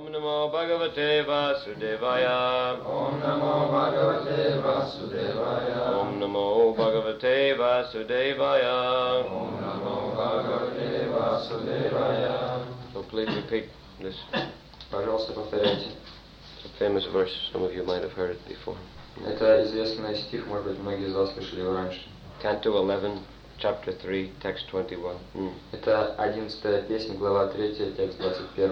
Namo Bhagavate Vasudevaya. Om Namo Bhagavate Vasudevaya. Om Namo Bhagavate Vasudevaya. Om Namo Bhagavate Vasudevaya. So please repeat this. Пожалуйста, повторяйте. It's a famous verse. Some of you might have heard it before. Это известный стих, может быть, многие из вас слышали его раньше. Canto 11, chapter 3, text 21. Это 11-я песня, глава 3, текст 21.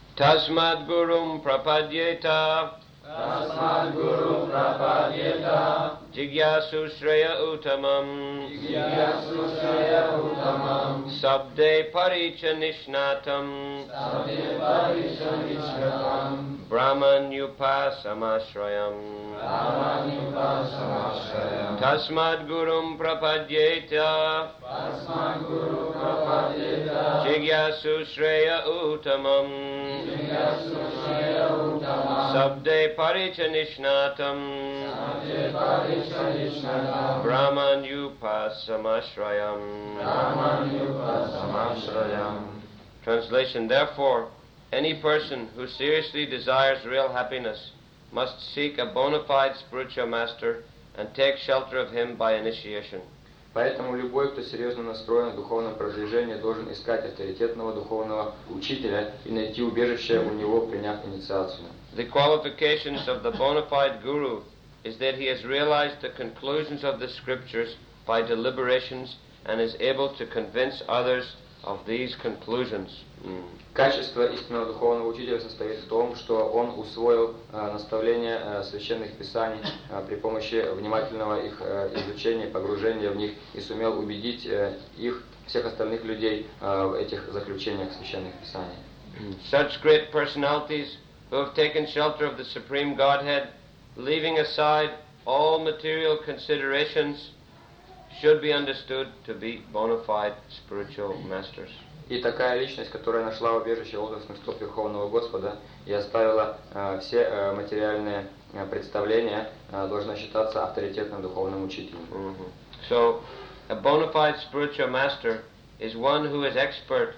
Tasmad Gurum Prapadyeta. Tasmad Guru Prapadyeta. Jigyasu Shreya Uttamam. Jigyasu Shreya Uttamam. Sabde Paricha Nishnatam. Sabde Paricha Nishnatam. Brahman Upasamashrayam. Brahman Upasamashrayam. Tasmad Gurum Prapadyeta. Tasmad Guru Prapadyeta. Jigyasu Shreya Uttamam. Jigyasu Shreya Uttamam. Sabde Paricha Nishnatam. Sabde Paricha Nishnatam. Brahman Upasamashrayam. Brahman Upasamashrayam. Translation: Therefore, any person who seriously desires real happiness must seek a bona fide spiritual master and take shelter of him by initiation. Поэтому любой, кто серьезно настроен в духовном продвижении, должен искать авторитетного духовного учителя и найти убежище у него, приняв инициацию. The qualifications of the bona fide guru is that he has realized the conclusions of the scriptures by deliberations and is able to convince others of these conclusions. Качество истинного духовного учителя состоит в том, что он усвоил наставления священных писаний при помощи внимательного их изучения, погружения в них и сумел убедить их, всех остальных людей, в этих заключениях священных писаний. Such great personalities who have taken shelter of the Supreme Godhead, leaving aside all material considerations, should be understood to be bona fide spiritual masters. И такая личность, которая нашла убежище в лотосных стоп Верховного Господа и оставила все материальные представления, должна считаться авторитетным духовным учителем. So, a bona fide spiritual master is one who is expert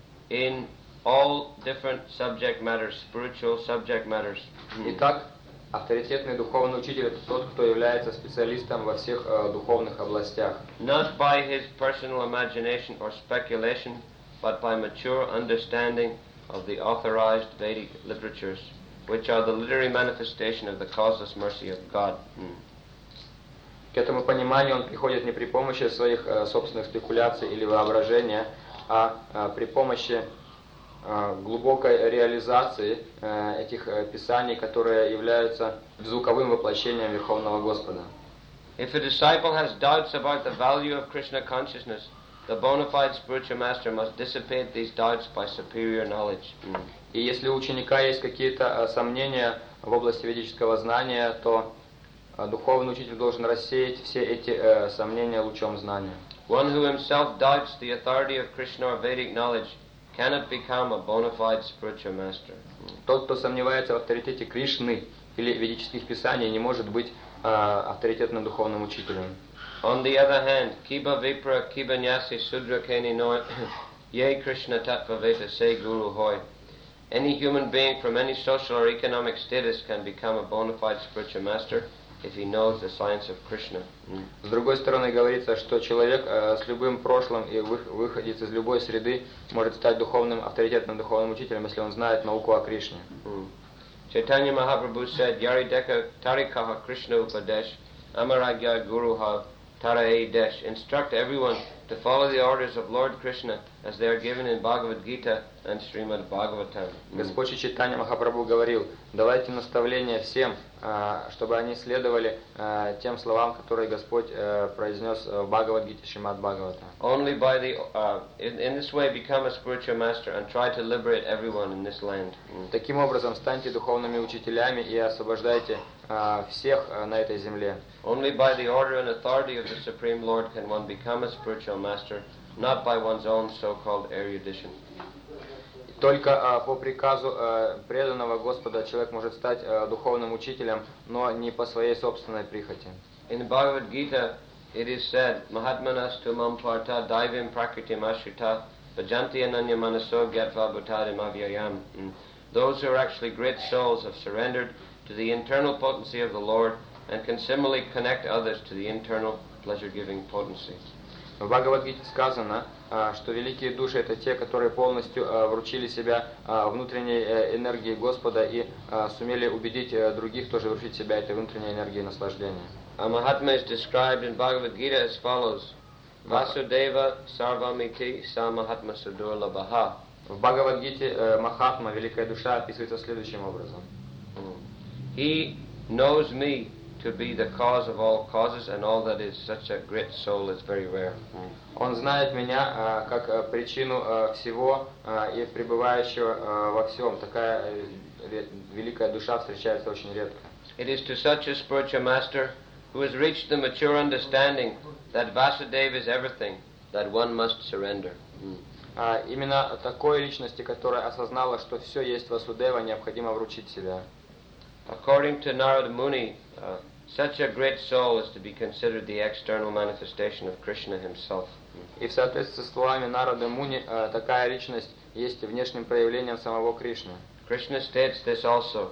in all different subject matters, spiritual subject matters. Итак, авторитетный духовный учитель – это тот, кто является специалистом во всех духовных областях. Not by his personal imagination or speculation, but by mature understanding of the authorized Vedic literatures, which are the literary manifestation of the causeless mercy of God. К этому пониманию он приходит не при помощи своих собственных спекуляций или воображения, а при помощи глубокой реализации этих писаний, которые являются звуковым воплощением Верховного Господа. If a disciple has doubts about the value of Krishna consciousness, the bona fide spiritual master must dissipate these doubts by superior knowledge. И если у ученика есть какие-то сомнения в области ведического знания, то духовный учитель должен рассеять все эти сомнения лучом знания. One who himself doubts the authority of Krishna or Vedic knowledge cannot become a bona fide spiritual master. Тот, кто сомневается в авторитете Кришны или ведических писаний, не может быть авторитетным духовным учителем. On the other hand, kiba vipra kiba nyasi sudra keni noi ye Krishna tattva veta se guru hoy. Any human being from any social or economic status can become a bona fide spiritual master if he knows the science of Krishna. С другой стороны, говорится, что человек с любым прошлым и выходец из любой среды может стать духовным, авторитетным духовным учителем, если он знает науку о Кришне. Chaitanya Mahaprabhu said, Yari deka tarikaha Krishna upadesh, amaragya guruha tarae desh. Instruct everyone to follow the orders of Lord Krishna as they are given in Bhagavad Gita and Srimad Bhagavatam. Господь Чайтанья Махапрабху говорил, давайте наставления всем, чтобы они следовали тем словам, которые Господь произнес в Бхагавад-гите, Шримад Бхагавата. Only by in this way become a spiritual master and try to liberate everyone in this land. Таким образом, станьте духовными учителями и освобождайте всех на этой земле. Only by the order and authority of the Supreme Lord can one become a spiritual master, not by one's own so-called erudition. Только по приказу преданного Господа человек может стать духовным учителем, но не по своей собственной прихоти. In Bhagavad Gita, it is said, Mahatmanastu mam partha daivim prakritim ashrita bhajanti ananya manaso gyatva bhutadim avyayam. those who are actually great souls have surrendered to the internal potency of the Lord and can similarly connect others to the internal pleasure-giving potency. В Бхагавад-гите сказано, что великие души это те, которые полностью вручили себя внутренней энергии Господа и сумели убедить других тоже вручить себя этой внутренней энергией наслаждения. A Mahatma is described in Bhagavad Gita as follows: Vasudeva Sarvamiti Sa Mahatma Sudurlabhaha. В Бхагавад-гите Махатма, великая душа, описывается следующим образом. He knows me to be the cause of all causes, and all that is such a great soul is very rare. Он знает меня как причину всего и пребывающего во всем. Такая великая душа встречается очень редко. It is to such a spiritual master who has reached the mature understanding that Vasudeva is everything that one must surrender. Именно такой личности, которая осознала, что все есть Васудева, необходимо вручить себя. According to Narada Muni, such a great soul is to be considered the external manifestation of Krishna himself. И в соответствии с словами Нарады Муни, такая личность есть внешним проявлением самого Кришны. Krishna states this also: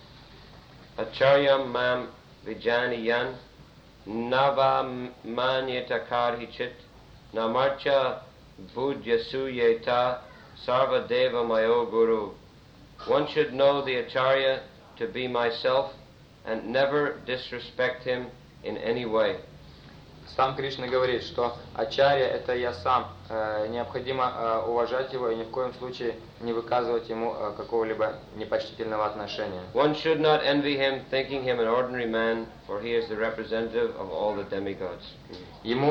Acharyam mam vijaniyan nava manyatakarhichit namarcha budhyasuyeta sarva deva mayo guru. One should know the Acharya to be myself and never disrespect him in any way. Сам Кришна говорит, что Ачарья это я сам. Необходимо уважать его и ни в коем случае не выказывать ему какого-либо непочтительного отношения. One should not envy him, thinking him an ordinary man, for he is the representative of all the demigods. Ему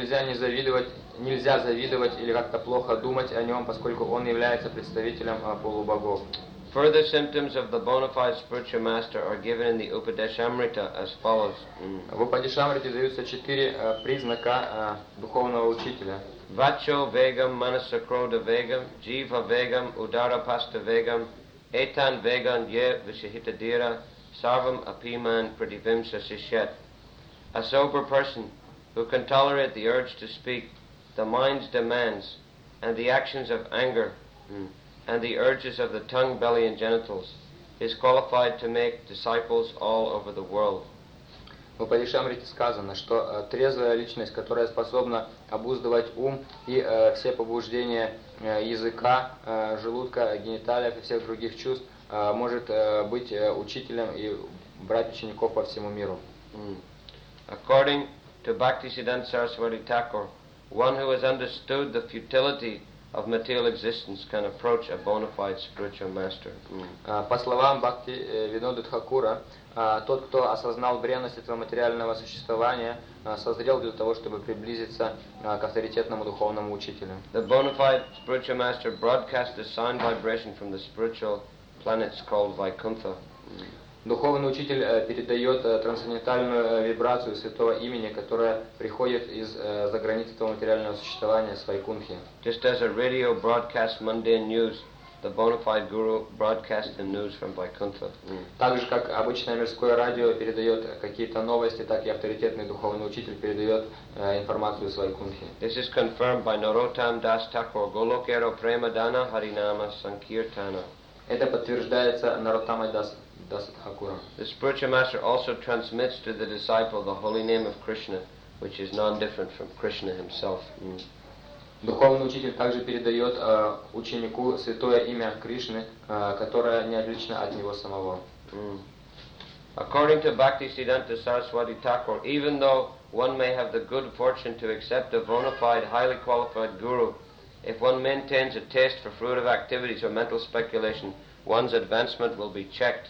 нельзя завидовать или как-то плохо думать о нем, поскольку он является представителем полубогов. Further symptoms of the bona fide spiritual master are given in the Upadeshamrita as follows. В Упадешамрите даются 4 признака духовного учителя. Vacho vegam manasakroda vegam, jiva vegam, udara pasta vegam, etan vegan ye vishahitadira, sarvam apiman pradivimsa sishyat. A sober person who can tolerate the urge to speak, the mind's demands, and the actions of anger, and the urges of the tongue, belly, and genitals, is qualified to make disciples all over the world. В Упадешамрите сказано, что трезвая личность, которая способна обуздывать ум и все побуждения языка, желудка, гениталиев и всех других чувств, может быть учителем и брать учеников по всему миру. According to Bhaktisiddhanta Saraswati Thakur, one who has understood the futility of material existence can approach a bona fide spiritual master. По словам Бхактивинода Тхакура, тот, кто осознал бренность этого материального существования, созрел для того, чтобы приблизиться к авторитетному духовному учителю. The bona fide spiritual master broadcasts the sound vibration from the spiritual planets called Vaikuntha. Духовный учитель передает трансцендентальную вибрацию святого имени, которая приходит из-за границ этого материального существования с Вайкунхи. Just as a radio broadcasts mundane news, the bona fide guru broadcasts the news from Vaikuntha. Так же, как обычное мирское радио передает какие-то новости, так и авторитетный духовный учитель передает информацию с Вайкунхи. This is confirmed by Narottam Das Thakur, Golokero Premadana Harinama Sankirtana. Это подтверждается Нароттамой Дас Тхакуром. The spiritual master also transmits to the disciple the holy name of Krishna, which is non-different from Krishna himself. Духовный учитель также передает ученику святое имя Кришны, которое не отлично от него самого. According to Bhaktisiddhanta Saraswati Thakur, even though one may have the good fortune to accept a bona fide, highly qualified guru, if one maintains a taste for fruitive activities or mental speculation, one's advancement will be checked.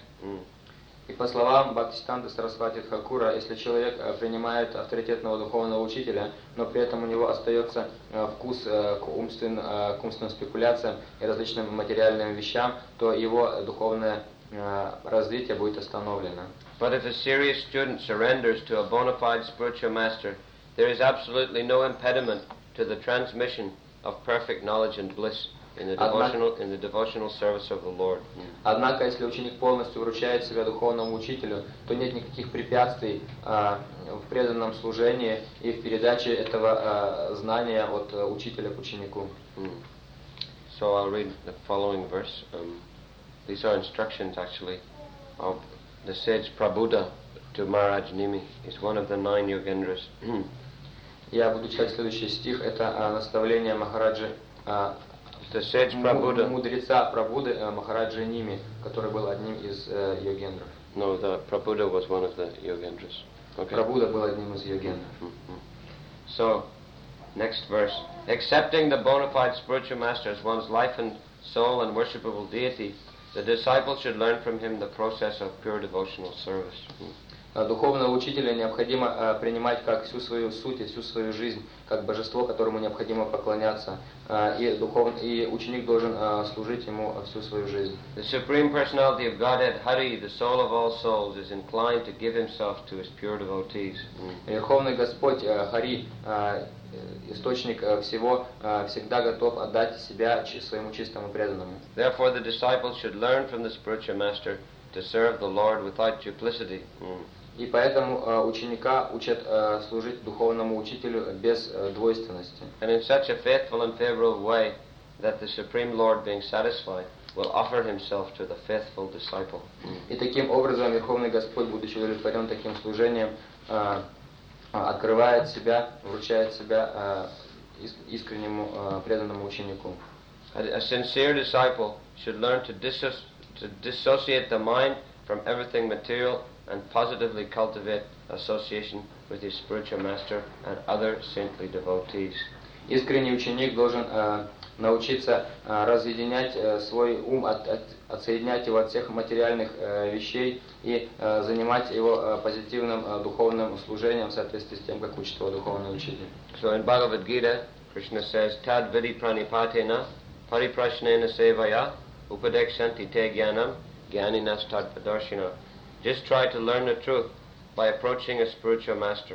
И по словам Бхактисиданта Сарасвати Тхакура, если человек принимает авторитетного духовного учителя, но при этом у него остается вкус к умственным спекуляциям и различным материальным вещам, то его духовное развитие будет остановлено. But if a serious student surrenders to a bona fide spiritual master, there is absolutely no impediment to the transmission of perfect knowledge and bliss in the devotional service of the Lord. Однако, если ученик полностью вручает себя духовному учителю, то нет никаких препятствий в преданном служении и в передаче этого знания от учителя к ученику. So I'll read the following verse. These are instructions actually of the sage Prabhuda to Maharaj Nimi. He's one of the 9 Yogendras. Я буду читать следующий стих. Это наставление Махараджи, The sage Prabhuda. мудреца Прабуды Махараджи Ними, который был одним из йогендров. No, the Prabhuda was one of the Yogendras. Okay. Прабуда был одним из йогендров. So, next verse. Accepting the bona fide spiritual master as one's life and soul and worshipable deity, the disciple should learn from him the process of pure devotional service. Духовного учителя необходимо принимать как всю свою суть и всю свою жизнь, как божество, которому необходимо поклоняться, и ученик должен служить ему всю свою жизнь. The Supreme Personality of Godhead, Hari, the soul of all souls, is inclined to give himself to his pure devotees. Верховный Господь Хари, источник всего, всегда готов отдать себя своему чистому преданному. Therefore, the disciple should learn from the spiritual master to serve the Lord without duplicity. И поэтому ученика учат служить духовному учителю без двойственности. And in such a faithful and favorable way that the Supreme Lord, being satisfied, will offer himself to the faithful disciple. И таким образом Верховный Господь, будучи удовлетворен таким служением, открывает себя, вручает себя искреннему преданному ученику. A sincere disciple should learn to dissociate the mind from everything material and positively cultivate association with his spiritual master and other saintly devotees. Искренний ученик должен научиться разъединять свой ум, отсоединять его от всех материальных вещей и занимать его позитивным духовным служением в соответствии с тем, как учит его духовный учитель. So in Bhagavad Gita, Krishna says, Tad vidi pranipatena pariprashnena sevaya upadekshanti te jnanam jnaninas tadpadarshina. Just try to learn the truth by approaching a spiritual master.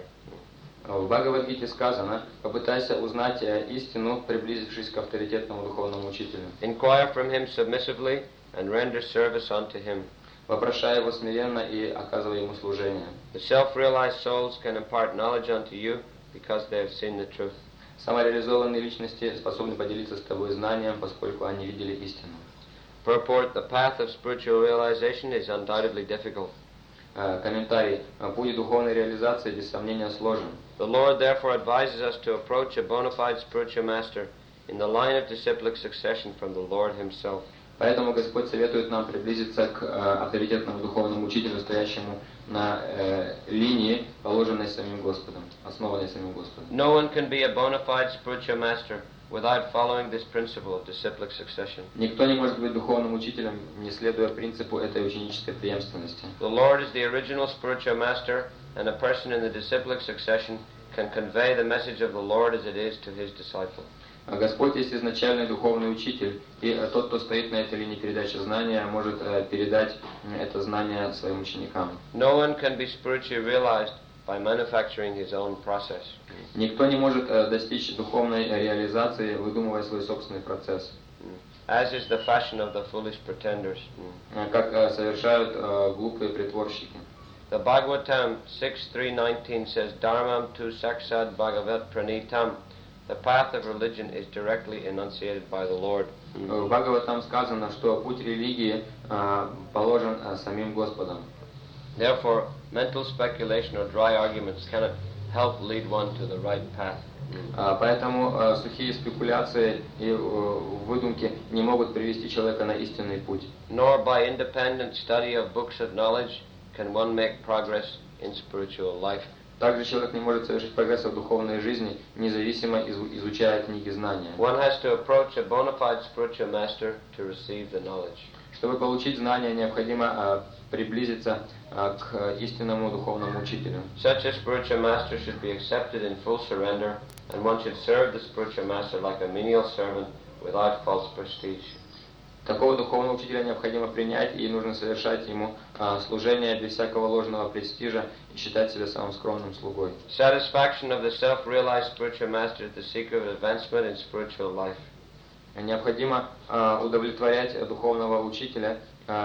В Бхагавад-гите сказано: попытайся узнать истину, приблизившись к авторитетному духовному учителю. Inquire from him submissively and render service unto him. Вопрошай его смиренно и оказывай ему служение. The self-realized souls can impart knowledge unto you because they have seen the truth. Самореализованные личности способны поделиться с тобой знанием, поскольку они видели истину. Purport: the path of spiritual realization is undoubtedly difficult. Комментарий. Путь духовной реализации без сомнения сложен. The Lord therefore advises us to approach a bona fide spiritual master in the line of disciplic succession from the Lord Himself. Поэтому Господь советует нам приблизиться к авторитетному духовному учителю, стоящему на линии, положенной самим Господом, основанной самим Господом. No one can be a bona fide spiritual master without following this principle of disciplic succession. Никто не может быть духовным учителем, не следуя принципу этой ученической преемственности. The Lord is the original spiritual master, and a person in the disciplic succession can convey the message of the Lord as it is to his disciple. Господь есть изначальный духовный учитель, и тот, кто стоит на этой линии передачи знания, может передать это знание своим ученикам. No one can be spiritually realized by manufacturing his own process. Никто не может достичь духовной реализации, выдумывая свой собственный процесс. As is the fashion of the foolish pretenders. Как совершают глупые притворщики. The Bhagavatam 6.3.19 says, Dharmam tu saksad bhagavat pranitam. The path of religion is directly enunciated by the Lord. В Бхагаватам сказано, что путь религии положен самим Господом. Therefore, mental speculation or dry arguments cannot help lead one to the right path. Поэтому сухие спекуляции и выдумки не могут привести человека на истинный путь. Nor by independent study of books of knowledge can one make progress in spiritual life. Также человек не может совершить прогресса в духовной жизни, независимо изучая книги знания. One has to approach a bona fide spiritual master to receive the knowledge. Чтобы получить знания, необходимо приблизиться к истинному духовному учителю. Such a spiritual master should be accepted in full surrender, and one should serve the spiritual master like a menial servant without false prestige. Такого духовного учителя необходимо принять, и нужно совершать ему служение без всякого ложного престижа и считать себя самым скромным слугой. Satisfaction of the self-realized spiritual master is the secret of advancement in spiritual life. Необходимо удовлетворять духовного учителя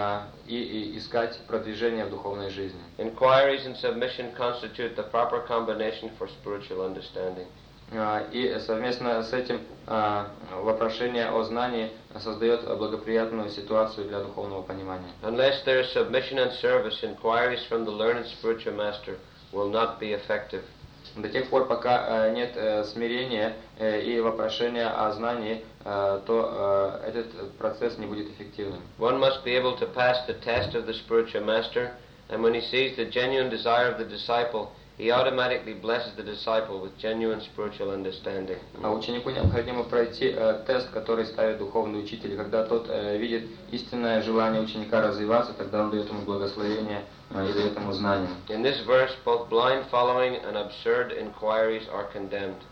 и искать продвижение в духовной жизни. Inquiries and submission constitute the proper combination for spiritual understanding. И совместно с этим вопрошение о знании создает благоприятную ситуацию для духовного понимания. Unless there is submission and service, inquiries from the learned spiritual master will not be effective. До тех пор, пока нет смирения и вопрошения о знании, то этот процесс не будет эффективным. One must be able to pass the test of the spiritual master, and when he sees the genuine desire of the disciple, he automatically blesses the disciple with genuine spiritual understanding. А ученику необходимо пройти тест, который ставит духовный учитель. Когда тот видит истинное желание ученика развиваться, тогда он дает ему благословение и дает ему знания. In this verse, both blind following and absurd inquiries are condemned.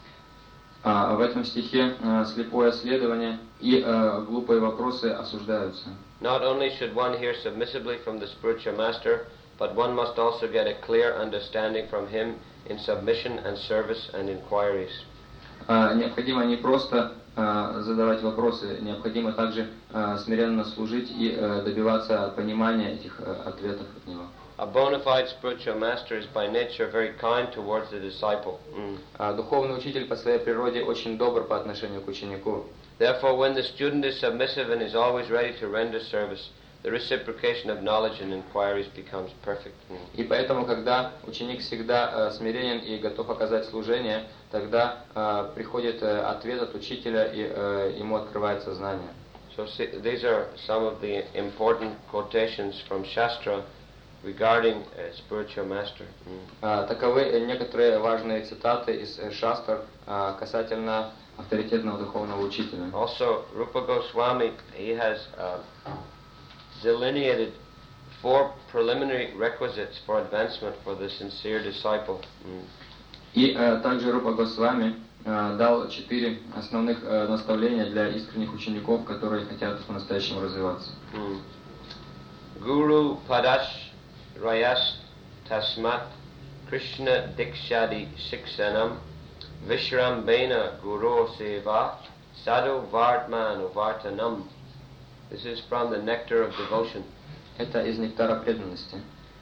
В этом стихе слепое следование и глупые вопросы осуждаются. Not only should one hear submissively from the spiritual master, but one must also get a clear understanding from him in submission and service and inquiries. Необходимо не просто задавать вопросы, необходимо также смиренно служить и добиваться понимания этих ответов от него. A bona fide spiritual master is by nature very kind towards the disciple. Духовный учитель по своей природе очень добр по отношению к ученику. Therefore, when the student is submissive and is always ready to render service, the reciprocation of knowledge and inquiries becomes perfect. И поэтому, когда ученик всегда смиренен и готов оказать служение, тогда приходит ответ от учителя и ему открывается знание. So these are some of the important quotations from Shastra regarding a spiritual master. Таковы некоторые важные цитаты из шастр касательно авторитетного духовного учителя. Also, Rupa Goswami, he has delineated 4 preliminary requisites for advancement for the sincere disciple. И также Рупа Госвами дал 4 основных наставления для искренних учеников, которые хотят по-настоящему развиваться. Guru Padash Rayas Tasmat Krishna Dikshadi Shiksanam Vishram Bena Guru Seva Sadhu Vardman Uvartanam. This is from the Nectar of Devotion. Это из нектара преданности.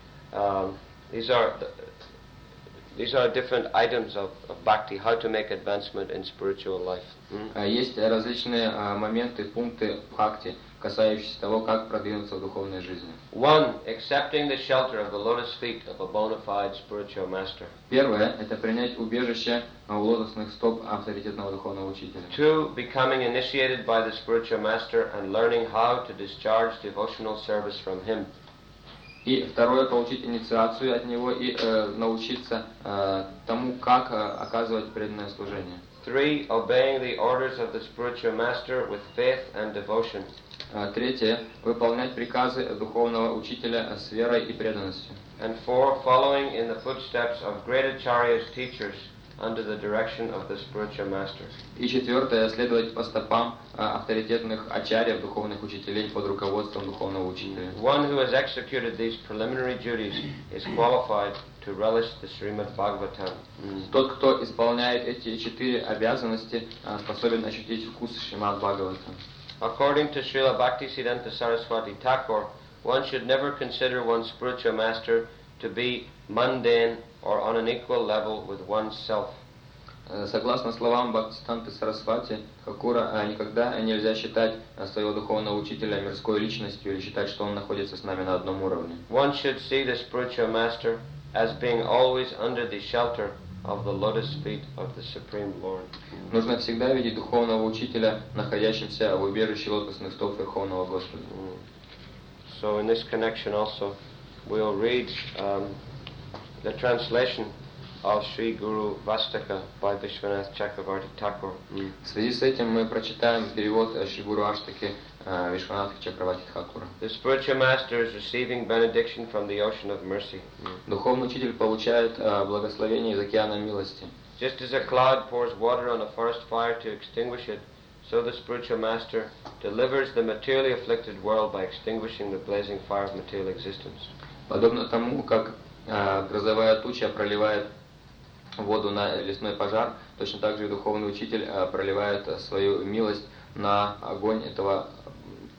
These are different items of bhakti, how to make advancement in spiritual life. Есть различные моменты, пункты бхакти, касающиеся того, как продвинуться в духовной жизни. 1. Accepting the shelter of the lotus feet of a bona fide spiritual master. Первое – это принять убежище у лотосных стоп авторитетного духовного учителя. 2. Becoming initiated by the spiritual master and learning how to discharge devotional service from him. И второе – получить инициацию от него и научиться тому, как оказывать преданное служение. 3. Obeying the orders of the spiritual master with faith and devotion. Третье – выполнять приказы духовного учителя с верой и преданностью. And 4. Following in the footsteps of great acharyas, teachers, under the direction of the spiritual master. И четвертое – следовать по стопам авторитетных ачарьев, духовных учителей под руководством духовного учителя. One who has executed these preliminary duties is qualified to relish the Srimad Bhagavatam. Тот, кто исполняет эти 4 обязанности, способен ощутить вкус Шримад Бхагаватам. According to Srila Bhaktisiddhanta Saraswati Thakur, one should never consider one's spiritual master to be mundane or on an equal level with oneself. Согласно словам Бхактисиддханты Сарасвати Тхакура, никогда нельзя считать своего духовного учителя мирской личностью или считать, что он находится с нами на одном уровне. One should see the spiritual master as being always under the shelter of the lotus feet of the Supreme Lord. Нужно всегда видеть духовного учителя, находящимся в убежище лотосных стоп Верховного Господа. So in this connection also, we'll read the translation of Sri Guru Vastaka by Vishwanath Chakravarti Thakur. В связи с этим мы прочитаем перевод Шри Гуру Аштаки Вишванатха Чакраварти Тхакура. The spiritual master is receiving benediction from the ocean of mercy. Духовный учитель получает благословение из океана милости. Just as a cloud pours water on a forest fire to extinguish it, so the spiritual master delivers the materially afflicted world by extinguishing the blazing fire of material existence. Подобно тому, как грозовая туча проливает воду на лесной пожар, точно так же и духовный учитель проливает свою милость на огонь этого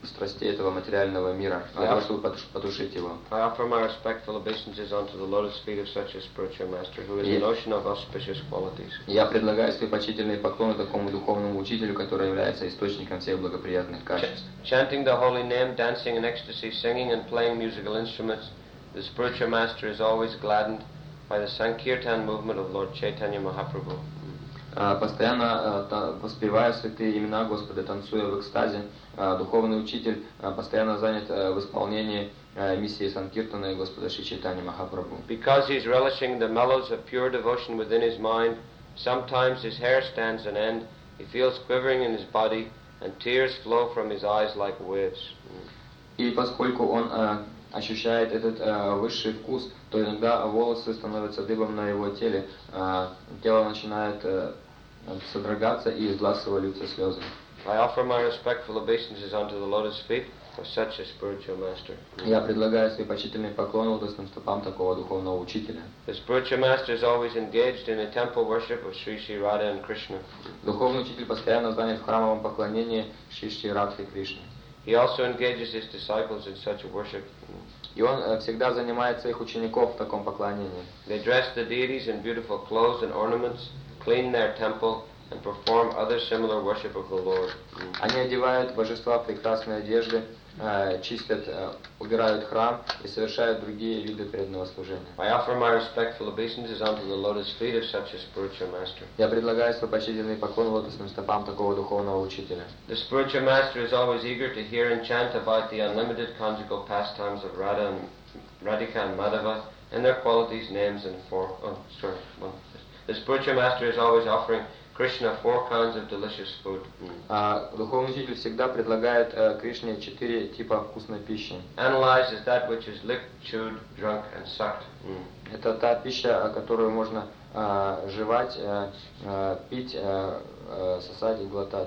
страстей этого материального мира, для того, чтобы потушить его. I offer my respectful obeisances unto the lotus feet of such a spiritual master, who is an ocean of auspicious qualities. Я предлагаю свои почтительные поклоны такому духовному учителю, который является источником всех благоприятных качеств. Chanting the holy name, dancing in ecstasy, singing and playing musical instruments, the spiritual master is always gladdened by the Sankirtan movement of Lord Chaitanya Mahaprabhu. Постоянно воспевая святые имена Господа, танцуя в экстазе, духовный учитель постоянно занят в исполнении миссии Санкиртана Господа Шри Чайтанья Махапрабху. Because he is relishing the mellows of pure devotion within his mind, sometimes his hair stands on end, he feels quivering in his body, and tears flow from his eyes like waves. И поскольку он ощущает этот высший вкус, то иногда волосы становятся дыбом на его теле, тело начинает содрогаться, и из глаз его льются слезы. I offer my respectful obeisances unto the lotus feet of such a spiritual master. Я предлагаю свои почтительные поклоны лотосным стопам такого духовного учителя. The spiritual master is always engaged in a temple worship of Sri Sri Radha and Krishna. Духовный учитель постоянно занят в храмовом поклонении Шри Шри Радхи Кришне. He also engages his disciples in such a worship. И он всегда занимает своих учеников в таком поклонении. They dress the deities in beautiful clothes and ornaments, clean their temple, and perform other similar worship of the Lord. Они одевают божества в прекрасные одежды, чистят, убирают храм и совершают другие виды преданного служения. I offer my respectful obeisances unto the lotus feet of such a spiritual master. Я предлагаю свой почтительный поклон лотосным стопам такого духовного учителя. The spiritual master is always eager to hear and chant about the unlimited conjugal pastimes of Radhika and Madhava, and their qualities, names, and form. The spiritual master is always offering Krishna 4 kinds of delicious food. Духовный учитель всегда предлагает Кришне 4 типа вкусной пищи. Analyzes that which is licked, chewed, drunk, and sucked. Это та пища, которую можно жевать, пить, сосать и глотать.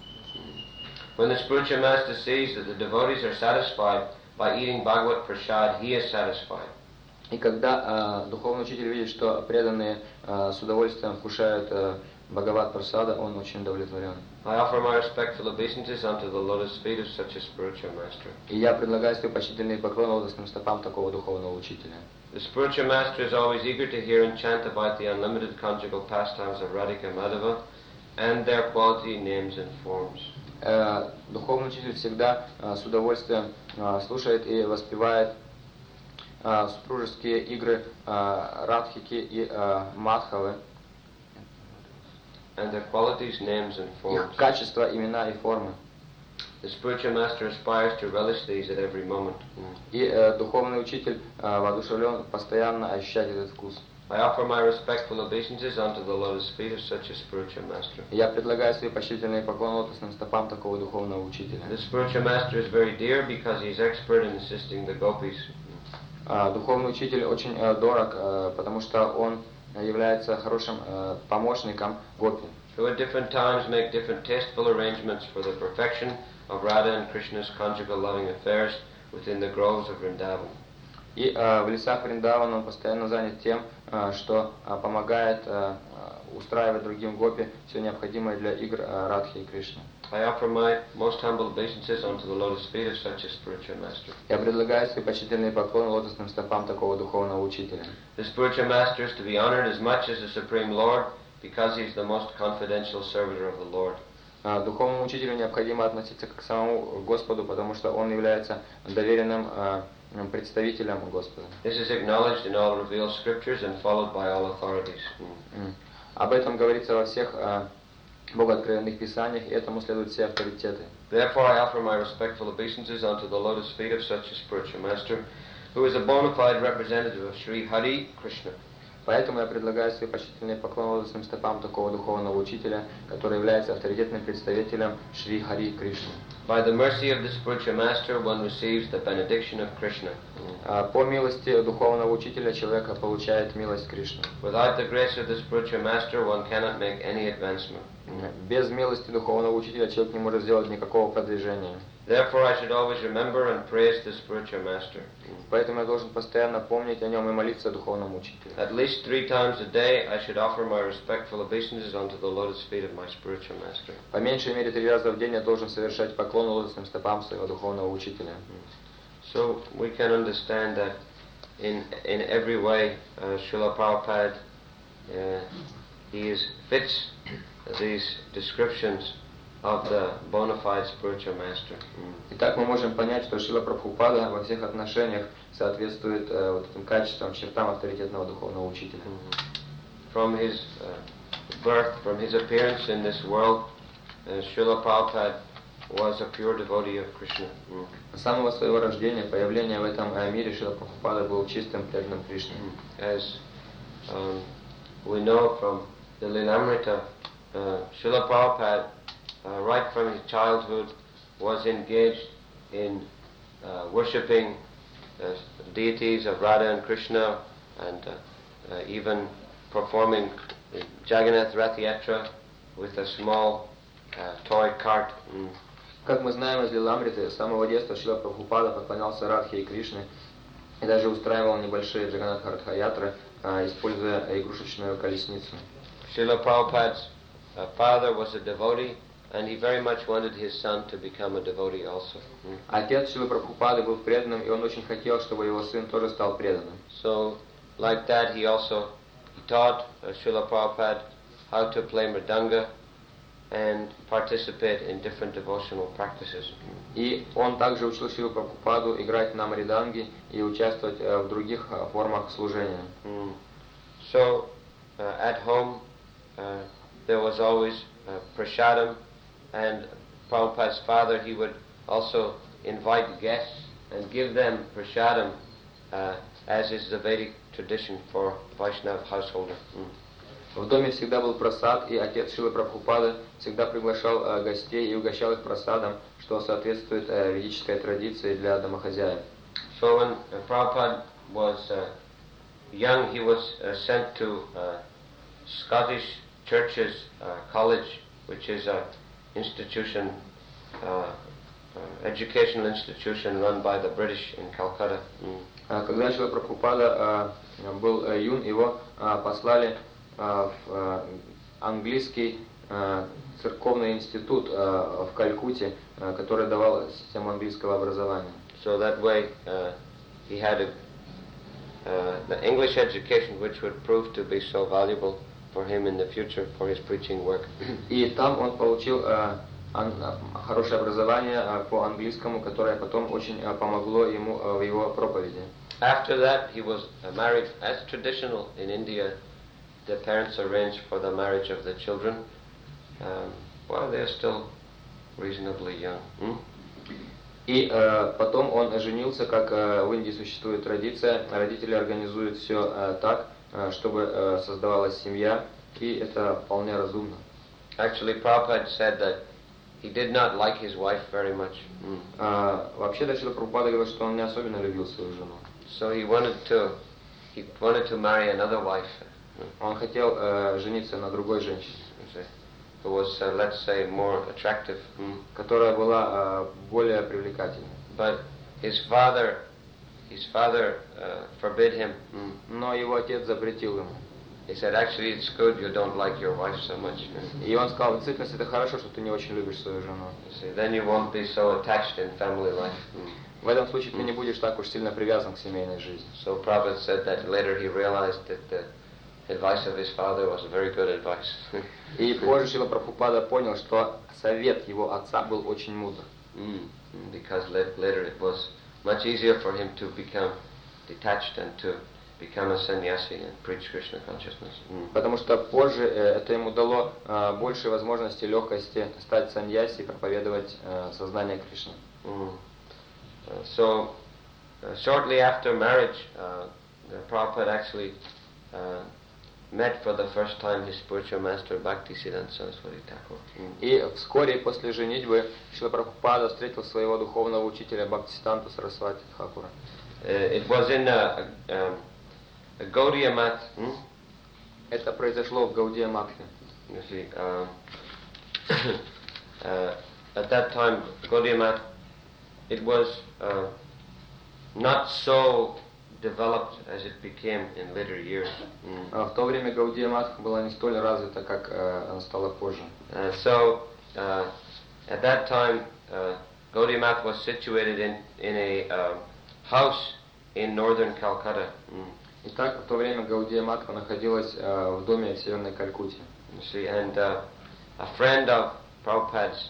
When the spiritual master sees that the devotees are satisfied by eating Bhagavad Prasad, he is satisfied. И когда духовный учитель видит, что преданные с удовольствием вкушают Бхагават Прасада, он очень удовлетворен. I offer my respectful obeisances unto the lotus feet of such a spiritual master. И я предлагаю свои почтительные поклоны лотосным стопам такого духовного учителя. The spiritual master is always eager to hear and chant about the unlimited conjugal pastimes of Radhika and Madhava, and their quality, names, and forms. Духовный учитель всегда с удовольствием слушает и воспевает супружеские игры Радхики и Мадхавы, and their qualities, names, and forms. Их качества, имена и формы. The spiritual master aspires to relish these at every moment. И духовный учитель воодушевлен постоянно ощущать этот вкус. I offer my respectful obeisances unto the lotus feet of such a spiritual master. Я предлагаю свои почтительные поклоны лотосным стопам такого духовного учителя. The spiritual master is very dear because he is expert in assisting the gopis. Духовный учитель очень дорог, потому что он является хорошим помощником гопи. Who at different times make different tasteful arrangements for the perfection of Radha and Krishna's conjugal loving affairs within the groves of Vrindavan. И в лесах Вриндавана он постоянно занят тем, что помогает устраивать другим гопи все необходимое для игр Радхи и Кришны. I offer my most humble obeisances unto the lotus feet of such a spiritual master. Я предлагаю свои почтительные поклоны лотосным стопам такого духовного учителя. The spiritual master is to be honored as much as the Supreme Lord because he is the most confidential servitor of the Lord. Духовному учителю необходимо относиться к самому Господу, потому что он является доверенным представителем Господа. This is acknowledged in all revealed scriptures and followed by all authorities. Об этом говорится во всех богооткровенных писаниях, и этому следуют все авторитеты. Therefore I offer my respectful obeisances unto the lotus feet of such a spiritual master, who is a bona fide representative of Sri Hari Krishna. Поэтому я предлагаю свои почтительные поклоны лотосным стопам такого духовного учителя, который является авторитетным представителем Шри Хари Кришны. By the mercy of the spiritual master, one receives the benediction of Krishna. По милости духовного учителя человек получает милость Кришны. Without the grace of the spiritual master, one cannot make any advancement. Без милости духовного учителя человек не может сделать никакого продвижения. Therefore I should always remember and praise the spiritual master. Поэтому я должен постоянно помнить о нем и молиться о духовном учителе. At least 3 times a day I should offer my respectful obeisances unto the lotus feet of my spiritual master. По меньшей мере 3 раза в день я должен совершать поклон лотосным стопам своего духовного учителя. So we can understand that in every way Srila Prabhupada fits these descriptions of the bona fide spiritual master. Итак, мы можем понять, что Шрила Прабхупада во всех отношениях соответствует вот этим качествам, чертам авторитетного духовного учителя. From his birth, from his appearance in this world, Srila Prabhupada was a pure devotee of Krishna. С самого своего рождения, появления в этом мире, Шрила Прабхупада был чистым преданным Кришне. As we know from the Lilamrita, Srila Prabhupada right from his childhood was engaged in worshipping deities of Radha and Krishna, and even performing Jagannath Rath Yatra with a small toy cart. Как мы знаем из Лиламриты, с самого детства Шрила Прабхупада поклонялся Радхе и Кришне и даже устраивал небольшие Джаганнат Радха-ятры, используя игрушечную колесницу. Srila Prabhupada's father was a devotee, and he very much wanted his son to become a devotee also. Отец Шрилы Прабхупады был преданным, и он очень хотел, чтобы его сын тоже стал преданным. So, like that, he taught Srila Prabhupada how to play mridanga and participate in different devotional practices. И он также учил Шрилу Прабхупаду играть на мриданге и участвовать в других формах служения. So, at home, there was always prasadam, and Prabhupada's father, he would also invite guests and give them prasadam, as is the Vedic tradition for Vaishnava householder. В доме всегда был прасад, и отец Шрилы Прабхупады всегда приглашал гостей и угощал их прасадом, что соответствует ведической традиции для домохозяев. So when Prabhupada was young, he was sent to Scottish Church's college, which is a institution, educational institution run by the British in Calcutta. Когда Шрила Прабхупада был юн, его послали в английский церковный институт в Калькутте, который давал систему английского образования. So that way he had the English education, which would prove to be so valuable for him in the future for his preaching work. И там он получил хорошее образование по английскому, которое потом очень помогло ему в его проповеди. After that, he was married as traditional in India. The parents arranged for the marriage of the children while they're still reasonably young. И потом он женился, как в Индии существует традиция, родители организуют все так, чтобы создавалась семья, и это вполне разумно. Actually, Prabhupada said that he did not like his wife very much. Вообще, Шрила Прабхупада говорил, что он не особенно любил свою жену. So he wanted to marry another wife. Он хотел жениться на другой женщине, who was, let's say, more attractive. Которая была более привлекательной. But his father forbid him. Но его отец запретил ему. He said, actually, it's good you don't like your wife so much. И он сказал, в действительности это хорошо, что ты не очень любишь свою жену. Then you won't be so attached in family life. В этом случае ты не будешь так уж сильно привязан к семейной жизни. So Prabhupada said that later he realized that the advice of his father was very good advice. И позже Шрила Прабхупада понял, что совет его отца был очень мудр. Because later it was much easier for him to become detached and to become a sannyasi and preach Krishna consciousness. Потому что позже это ему дало больше возможности, легкости стать саньяси и проповедовать сознание Кришны. So, shortly after marriage, Prabhupada actually met for the first time his spiritual master Bhaktisiddhanta Saraswati Thakur. И вскоре после женитьбы Шрила Прабхупада встретил своего духовного учителя Бхактисиддханту Сарасвати Тхакура. It was in a Gaudiya Math. Это произошло в Гаудия Матхе. You see, at that time, Gaudiya Math it was not so developed as it became in later years. В то время Гаудия Матха была не столь развита, как она стала позже. So at that time, Gaudiya Math was situated in a house in northern Calcutta. Итак, в то время Гаудия Матха находилась в доме в Северной Калькутте. You see, and a friend of Prabhupada's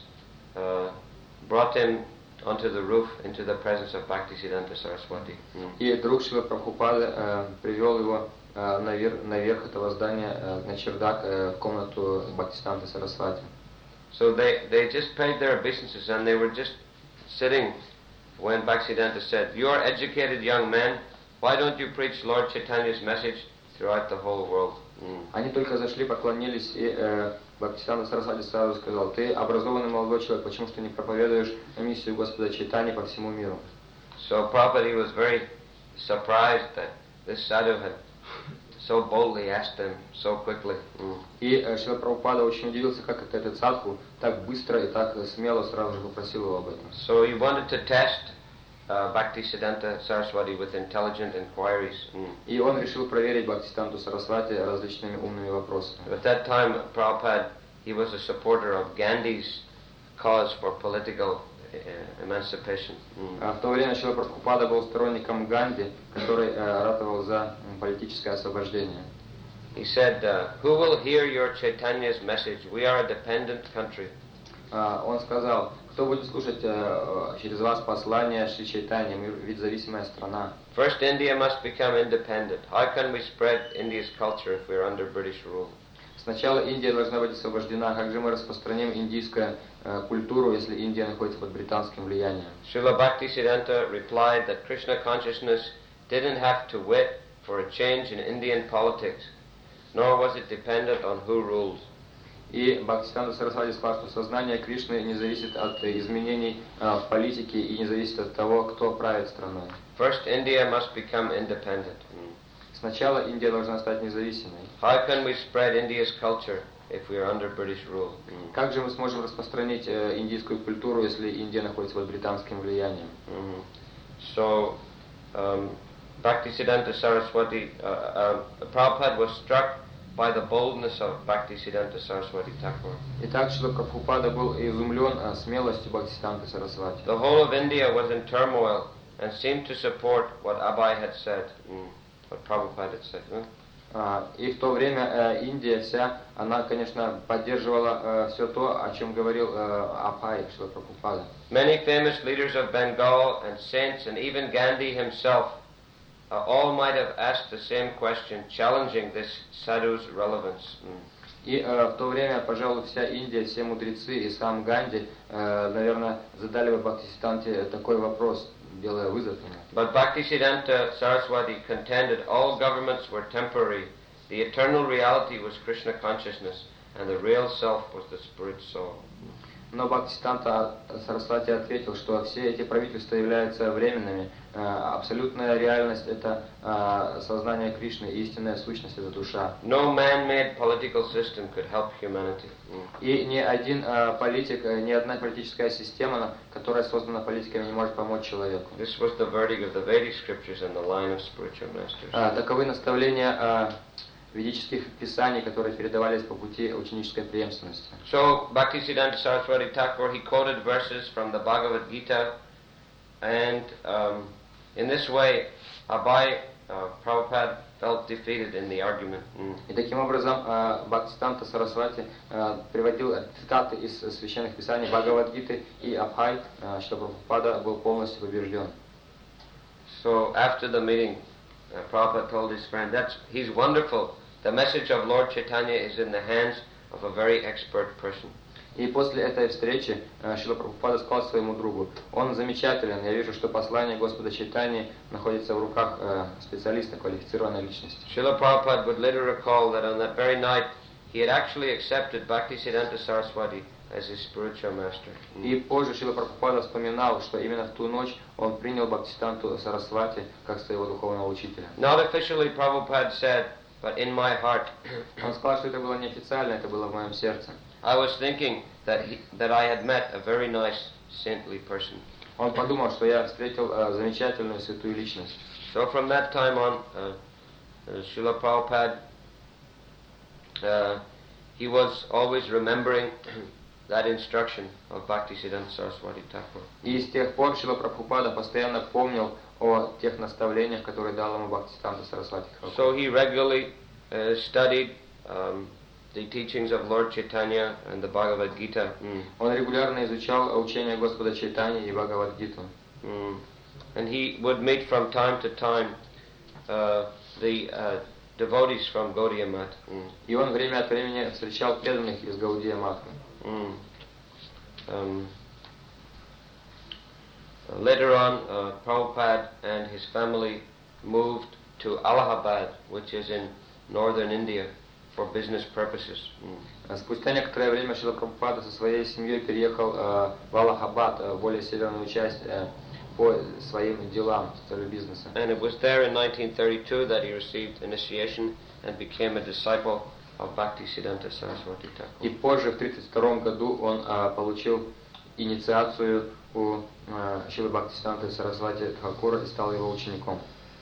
brought him onto the roof into the presence of Bhaktisiddhanta Saraswati. И друг Шрила Прабхупады привел его наверх этого здания, на чердак, в комнату Бхактисиданты Сарасвати. So they just paid their obeisances and they were just sitting when Bhaktisiddhanta said, "You are educated young men, why don't you preach Lord Chaitanya's message throughout the whole world?" Они только зашли, поклонились, и Бхактисиданта Сарасвати сразу сказал: "Ты образованный молодой человек, почему что не проповедуешь миссию Господа Чайтаньи по всему миру?" So Prabhupada, he was very surprised that this sadhu had so boldly asked them so quickly. И Шрила Прабхупада очень удивился, как это этот садху так быстро и так смело сразу же попросил его об этом. So he wanted to test Bhaktisiddhanta Saraswati with intelligent inquiries. И он решил проверить Бхактисиданту Сарасвати различными умными вопросами. At that time, Prabhupada, he was a supporter of Gandhi's cause for political emancipation. В то время Шрила Прабхупада был сторонником Ганди, который ратовал за политическое освобождение. He said, "Who will hear your Chaitanya's message? We are a dependent country." Он сказал: кто будет слушать через вас послание Шри Чайтаньи, мы ведь зависимая страна. First, India must become independent. How can we spread India's culture if we are under British rule? Сначала Индия должна быть освобождена. Как же мы распространим индийскую культуру, если Индия находится под британским влиянием? Srila Bhaktisiddhanta replied that Krishna consciousness didn't have to wait for a change in Indian politics, nor was it dependent on who ruled. И Бхактисиданта Сарасвати сказал, что сознание Кришны не зависит от изменений в политике и не зависит от того, кто правит страной. First, India must become independent. Сначала Индия должна стать независимой. How can we spread India's culture if we are under British rule? Как же мы сможем распространить индийскую культуру, если Индия находится под британским влиянием? So, Bhaktisiddhanta Saraswati, Prabhupada was struck by the boldness of Bhaktisiddhanta Saraswati Thakur. Итак, Шрила Прабхупада был изумлен смелостью Бхактисиданты Сарасвати. The whole of India was in turmoil and seemed to support what Abhay had said, what Prabhupada had said. И в то время Индия вся, она, конечно, поддерживала все то, о чем говорил Абхай, Шрила Прабхупада. Many famous leaders of Bengal and saints and even Gandhi himself all might have asked the same question, challenging this sadhu's relevance. И в то время, пожалуй, вся Индия, все мудрецы и сам Ганди, наверное, задали бы Бхактисиданте такой вопрос, делая вызов ему. But Bhaktisiddhanta Saraswati contended all governments were temporary. The eternal reality was Krishna consciousness, and the real self was the spirit soul. Но Бхактисиданта Сарасвати ответил, что все эти правительства являются временными. Абсолютная реальность – это сознание Кришны, истинная сущность – это душа. No man-made political system could help humanity. И ни один политик, ни одна политическая система, которая создана политиками, не может помочь человеку. This was the verdict of the Vedic scriptures and the line of spiritual masters. Таковы наставления ведических писаний, которые передавались по пути ученической преемственности. So Bhaktisiddhanta Saraswati Thakur, he quoted verses from the Bhagavad Gita, and in this way, Abhay Prabhupada felt defeated in the argument. И таким образом Бхактисиданта Сарасвати приводил цитаты из священных писаний Бхагавад-гиты, и Абхай, что Прабхупада был полностью побежден. So after the meeting, Prabhupada told his friend, he's wonderful. The message of Lord Chaitanya is in the hands of a very expert person. И после этой встречи Шрила Прабхупада сказал своему другу: он замечателен, я вижу, что послание Господа Чайтаньи находится в руках специалиста, квалифицированной личности. Srila Prabhupada would later recall that on that very night he had actually accepted Bhaktisiddhanta Saraswati as his spiritual master. И позже Шрила Прабхупада вспоминал, что именно в ту ночь он принял Бхактисиданту Сарасвати как своего духовного учителя. Not officially, Prabhupada said, but in my heart. Он сказал, что это было неофициально, это было в моем сердце. I was thinking that I had met a very nice, saintly person. Он подумал, что я встретил замечательную святую личность. So from that time on, Srila Prabhupada, he was always remembering that instruction of Bhaktisiddhanta Saraswati Thakur. И с тех пор Шрила Прабхупада постоянно помнил о тех наставлениях, которые дал ему Бхактисиданта Сарасвати Тхакур. So he regularly studied the teachings of Lord Chaitanya and the Bhagavad Gita. Он регулярно изучал учения Господа Чайтаньи и Бхагавад-гиту. And he would meet from time to time the devotees from Gaudiya Math. И он время от времени встречал преданных из Гаудия Матхи. Later on, Prabhupada and his family moved to Allahabad, which is in northern India, for business purposes. Спустя некоторое время Шрила Прабхупада со своей семьей переехал в Аллахабад, более северную часть, по своим делам, с целью бизнеса. And it was there in 1932 that he received initiation and became a disciple of Bhaktisiddhanta Saraswati Thakur. И позже, в 1932 году, он получил инициацию у Шрилы Бхактисиданты Сарасвати Тхакура и стал его учеником.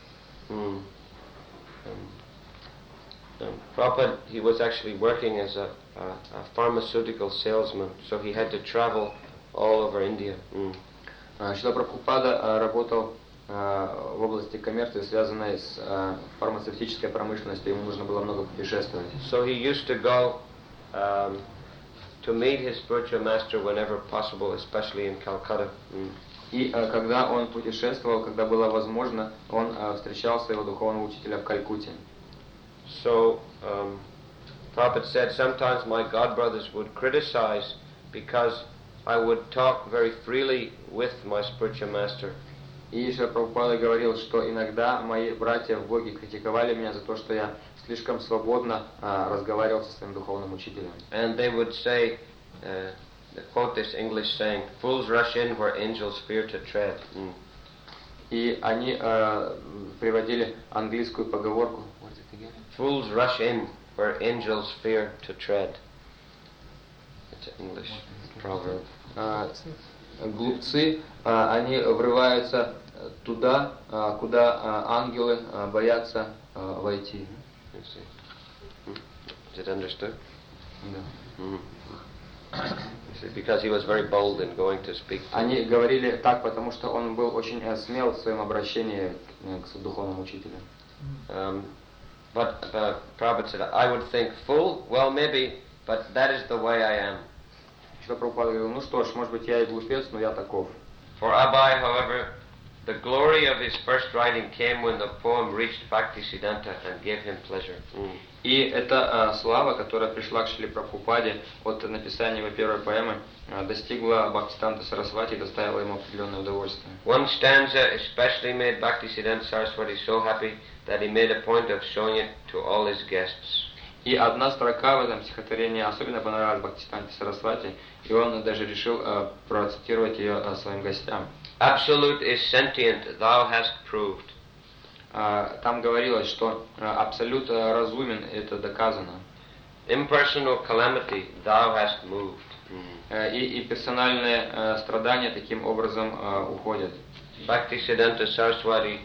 Prabhupada, he was actually working as a pharmaceutical salesman, so he had to travel all over India. Шрила Прабхупада работал в области коммерции, связанной с фармацевтической промышленностью, ему нужно было много путешествовать. So he used to go to meet his spiritual master whenever possible, especially in Calcutta. И когда он путешествовал, когда было возможно, он встречал своего духовного учителя в Калькутте. So Prabhupada said sometimes my godbrothers would criticize because I would talk very freely with my spiritual master. И Шрила Прабхупада говорил, что иногда мои братья в Боге критиковали меня за то, что я слишком свободно разговаривал со своим духовным учителем. And they would say, they quote this English saying, "Fools rush in where angels fear to tread." И они приводили английскую поговорку. Fools rush in where angels fear to tread. It's an English proverb. Глупцы, они врываются туда, куда ангелы боятся войти. Is it understood? Да. Because he was very bold in going to speak. Они говорили так, потому что он был очень смел в своем обращении к духовному учителю. But Prabhupada said, I would think, fool? Well, maybe, but that is the way I am. Шрила Прабхупада говорил, ну что ж, может быть, я и глупец, но я таков. For Abai, however, the glory of his first writing came when the poem reached Bhaktisiddhanta and gave him pleasure. И эта слава, которая пришла к Шриле Прабхупаде от написания его первой поэмы, достигла Бхактисиданта Сарасвати и доставила ему определенное удовольствие. One stanza especially made Bhaktisiddhanta Saraswati so happy that he made a point of showing it to all his guests. И одна строка в этом стихотворении особенно понравилась Бхактисиданте Сарасвати, и он даже решил процитировать ее своим гостям. Absolute is sentient, thou hast proved. Там говорилось, что абсолют разумен, это доказано. Impersonal calamity, thou hast moved. И персональные страдания таким образом уходят. Bhaktisiddhanta Saraswati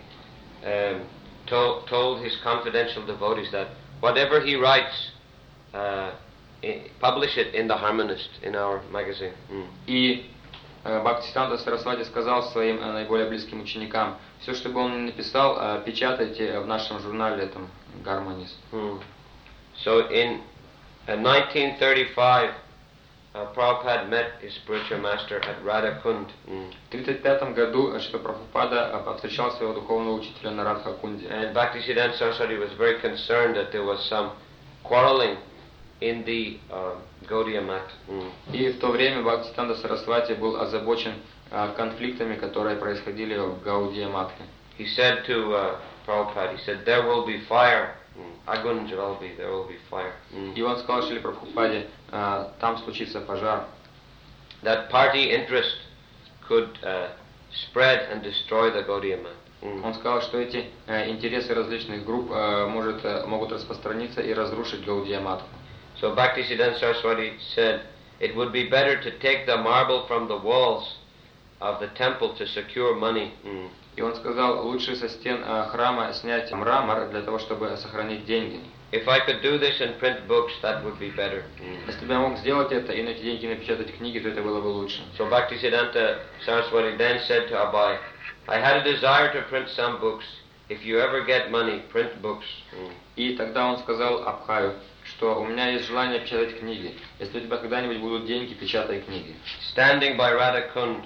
told his confidential devotees that whatever he writes, publish it in the Harmonist, in our magazine. И Бхактисиданта Сарасвати сказал своим наиболее близким ученикам, все, что бы он написал, печатайте в нашем журнале, этом Harmonist. So in 1935, Prabhupada met his spiritual master at Radhakund. В 1935 году Шрила Прабхупада повстречал своего духовного учителя на Радхакунде. And Bhaktisiddhanta Saraswati was very concerned that there was some quarreling in the Gaudiya Math. И в то время Бхактисиданта Сарасвати был озабочен конфликтами, которые происходили в Гаудия Матхе. He said to Prabhupada, he said, there will be fire. Agun Jalbi, there will be fire. И он сказал Шриле Прабхупаде, там случится пожар. That party interest could spread and destroy the Gaudiya Math. Он сказал, что эти интересы различных групп могут распространиться и разрушить Гаудия Матху. So Bhaktisiddhanta Saraswati said, it would be better to take the marble from the walls of the temple to secure money. И он сказал, лучше со стен храма снять мрамор для того, чтобы сохранить деньги. If I could do this and print books, that would be better. Если бы я мог сделать это и на эти деньги напечатать книги, то это было бы лучше. So Bhaktisiddhanta Saraswati then said to Abai, I had a desire to print some books. If you ever get money, print books. И тогда он сказал Абхаю, что у меня есть желание печатать книги. Если у тебя когда-нибудь будут деньги, печатай книги. Standing by Radha Kund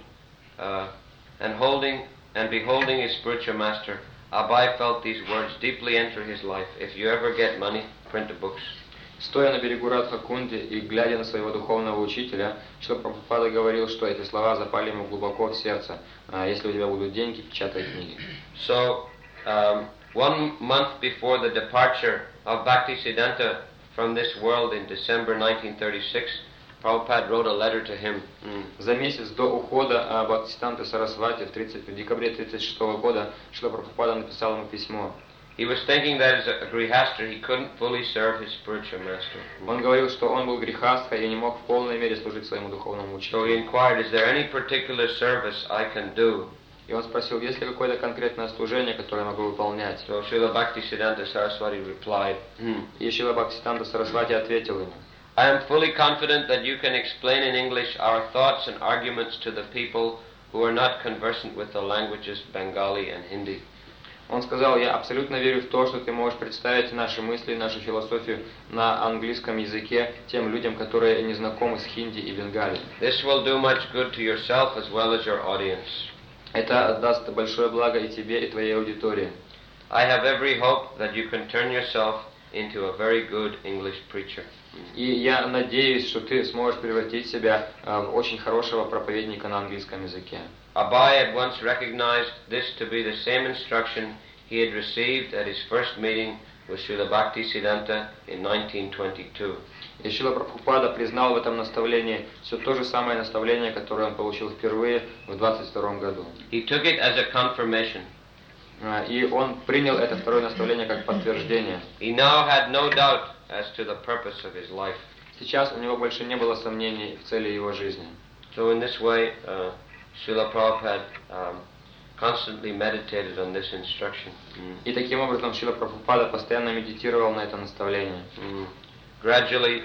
and beholding his spiritual master, Abai felt these words deeply enter his life. If you ever get money, print the books. Стоя на берегу Радха-Кунди и глядя на своего духовного учителя, Шрила Прабхупада говорил, что эти слова запали ему глубоко в сердце. Если у тебя будут деньги, печатай книги. So, 1 month before the departure of Bhaktisiddhanta from this world in December 1936, Prabhupada wrote a letter to him. За месяц до ухода Бхактисиддханты Сарасвати в декабре 1936 года Шрила Прабхупада написал ему письмо. He was thinking that as a grihastha he couldn't fully serve his spiritual master. Он говорил, что он был грихастха и не мог в полной мере служить своему духовному So he учителю. inquired, is there any particular service I can do? И он спросил, есть ли какое-то конкретное служение, которое я могу выполнять. So Srila Bhaktisiddhanta Saraswati replied, И Шрила Бхактисиддханта Сарасвати ответил ему, I am fully confident that you can explain in English our thoughts and arguments to the people who are not conversant with the languages Bengali and Hindi. Он сказал, я абсолютно верю в то, что ты можешь представить наши мысли, нашу философию на английском языке тем людям, которые не знакомы с хинди и бенгали. This will do much good to yourself as well as your audience. Это даст большое благо и тебе, и твоей аудитории. I have every hope that you can turn yourself into a very good English preacher. И я надеюсь, что ты сможешь превратить себя в очень хорошего проповедника на английском языке. Abai had once recognized this to be the same instruction he had received at his first meeting with Srila Bhaktisiddhanta in 1922. И Шрила Прабхупада признал в этом наставлении все то же самое наставление, которое он получил впервые в 22 году. He took it as a confirmation. И он принял это второе наставление как подтверждение. He now had no doubt as to the purpose of his life. Сейчас у него больше не было сомнений в цели его жизни. So in this way, Srila Prabhupada constantly meditated on this instruction. И таким образом Шрила Прабхупада постоянно медитировал на это наставление. Gradually,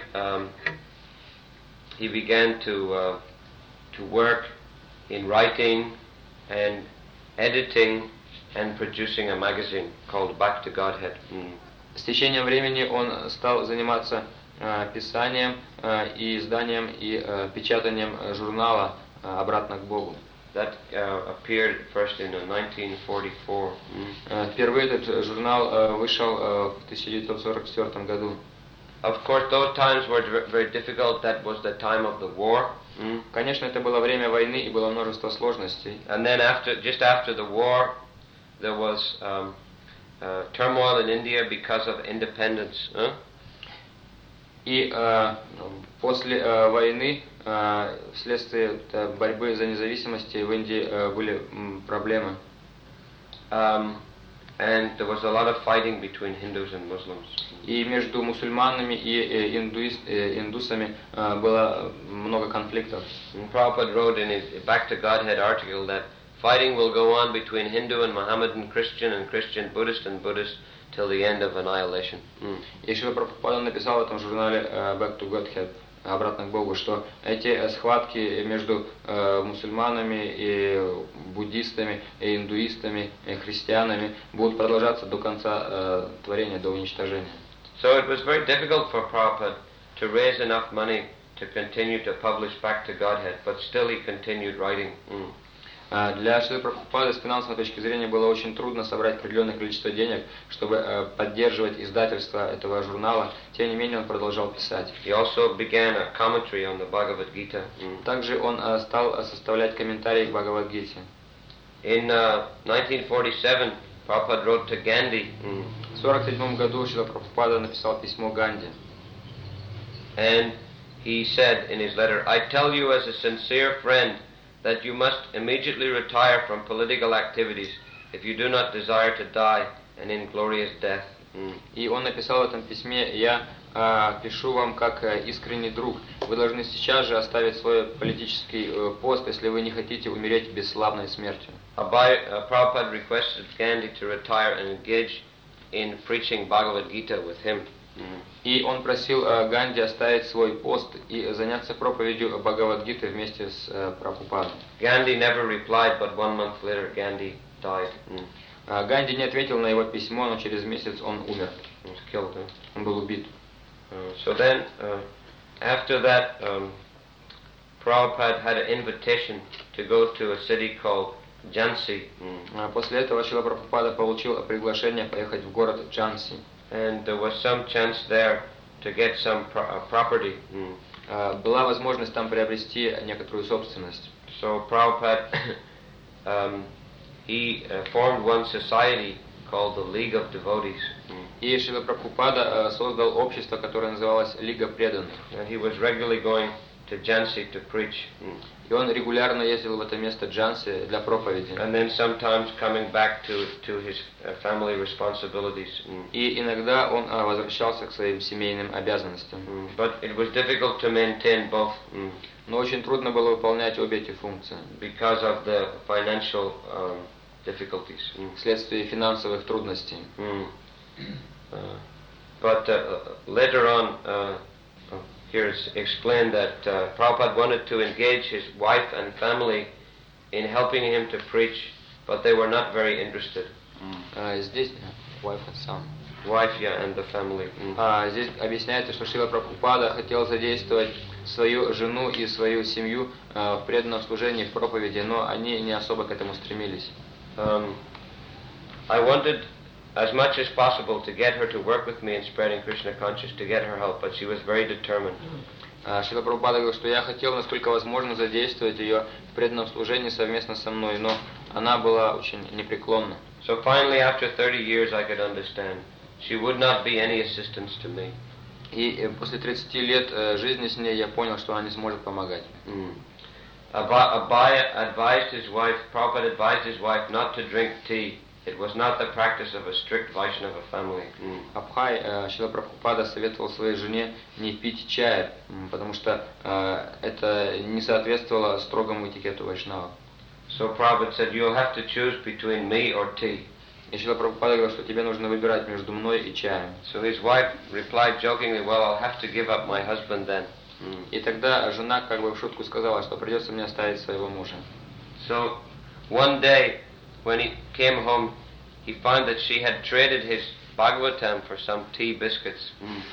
he began to work in writing and editing and producing a magazine called Back to Godhead. С течением времени он стал заниматься писанием и изданием и печатанием журнала «Обратно к Богу». That appeared first in 1944. Впервые этот журнал вышел в 1944 году. Of course, those times were very difficult. That was the time of the war. Конечно, это было время войны и было множество сложностей. And then just after the war, there was turmoil in India because of independence. И после войны, вследствие борьбы за независимость, в Индии были проблемы. And there was a lot of fighting between Hindus and Muslims. И между мусульманами и индусами было много конфликтов. And Prabhupada wrote in his Back to Godhead article that fighting will go on between Hindu and Mohammedan, Christian and Christian, Buddhist and Buddhist till the end of annihilation. И Шрила Прабхупада написал в этом журнале Back to Godhead, обратно к Богу, что эти схватки между мусульманами и буддистами, и индуистами, и христианами будут продолжаться до конца творения, до уничтожения. So it was very difficult for Prabhupada to raise enough money to continue to publish Back to Godhead, but still he continued writing. Для Шрилы Прабхупады с финансовой точки зрения было очень трудно собрать определенное количество денег, чтобы поддерживать издательство этого журнала. Тем не менее, он продолжал писать. He also began a commentary on the Bhagavad Gita. Также он стал составлять комментарии к Бхагавад-гите. In 1947, Prabhupada wrote to Gandhi. В 1947 году Шрила Прабхупада написал письмо Ганди. And he said in his letter, I tell you as a sincere friend that you must immediately retire from political activities if you do not desire to die an inglorious death. И он написал в этом письме: «Я пишу вам как искренний друг. Вы должны сейчас же оставить свой политический пост, если вы не хотите умереть бесславной смертью». Prabhupada requested Gandhi to retire and engage in preaching Bhagavad Gita with him. И он просил Ганди оставить свой пост и заняться проповедью Бхагавад-гиты вместе с Прабхупадой. Gandhi never replied, but 1 month later Gandhi died. Ганди не ответил на его письмо, но через месяц он умер. He was killed. Он был убит. So then, after that, Prabhupada had an invitation to go to a city called Jhansi. После этого Шрила Прабхупада получил приглашение поехать в город Джанси. And there was some chance there to get some property. Была возможность там приобрести некоторую собственность. So Prabhupada, he formed one society called the League of Devotees. И Шрила Прабхупада создал общество, которое называлось Лига преданных. And he was regularly going to Jhansi to preach. И он регулярно ездил в это место Джанси для проповеди. And then sometimes coming back to his family responsibilities. И иногда он возвращался к своим семейным обязанностям. But it was difficult to maintain both. Но очень трудно было выполнять обе эти функции. Because of the financial difficulties. Вследствие финансовых трудностей. But later on, here it's explained that Prabhupada wanted to engage his wife and family in helping him to preach, but they were not very interested. Здесь wife and son. Wife, yeah, and the family. Здесь объясняется, что Шрила Прабхупада хотел задействовать свою жену и свою семью в преданном служении, в проповеди, но они не особо к этому стремились. I wanted as much as possible to get her to work with me in spreading Krishna consciousness, to get her help, but she was very determined. Шрила Прабхупада говорил, что я хотел, насколько возможно, задействовать ее в преданном служении совместно со мной, но она была очень непреклонна. So finally, after 30 years, I could understand. She would not be any assistance to me. И после 30 лет жизни с ней я понял, что она не сможет помогать. Abhaya advised his wife, Prabhupada advised his wife not to drink tea. It was not the practice of a strict Vaishnava family. Абхай, Шрила Прабхупада советовал своей жене не пить чая, потому что это не соответствовало строгому этикету вайшнава. So Prabhupada said, you'll have to choose between me or tea. И Шрила Прабхупада говорил, что тебе нужно выбирать между мной и чаем. So his wife replied jokingly, well, I'll have to give up my husband then. И тогда жена как бы в шутку сказала, что придется мне оставить своего мужа. So one day, when he came home, he found that she had traded his Bhagavatam for some tea biscuits.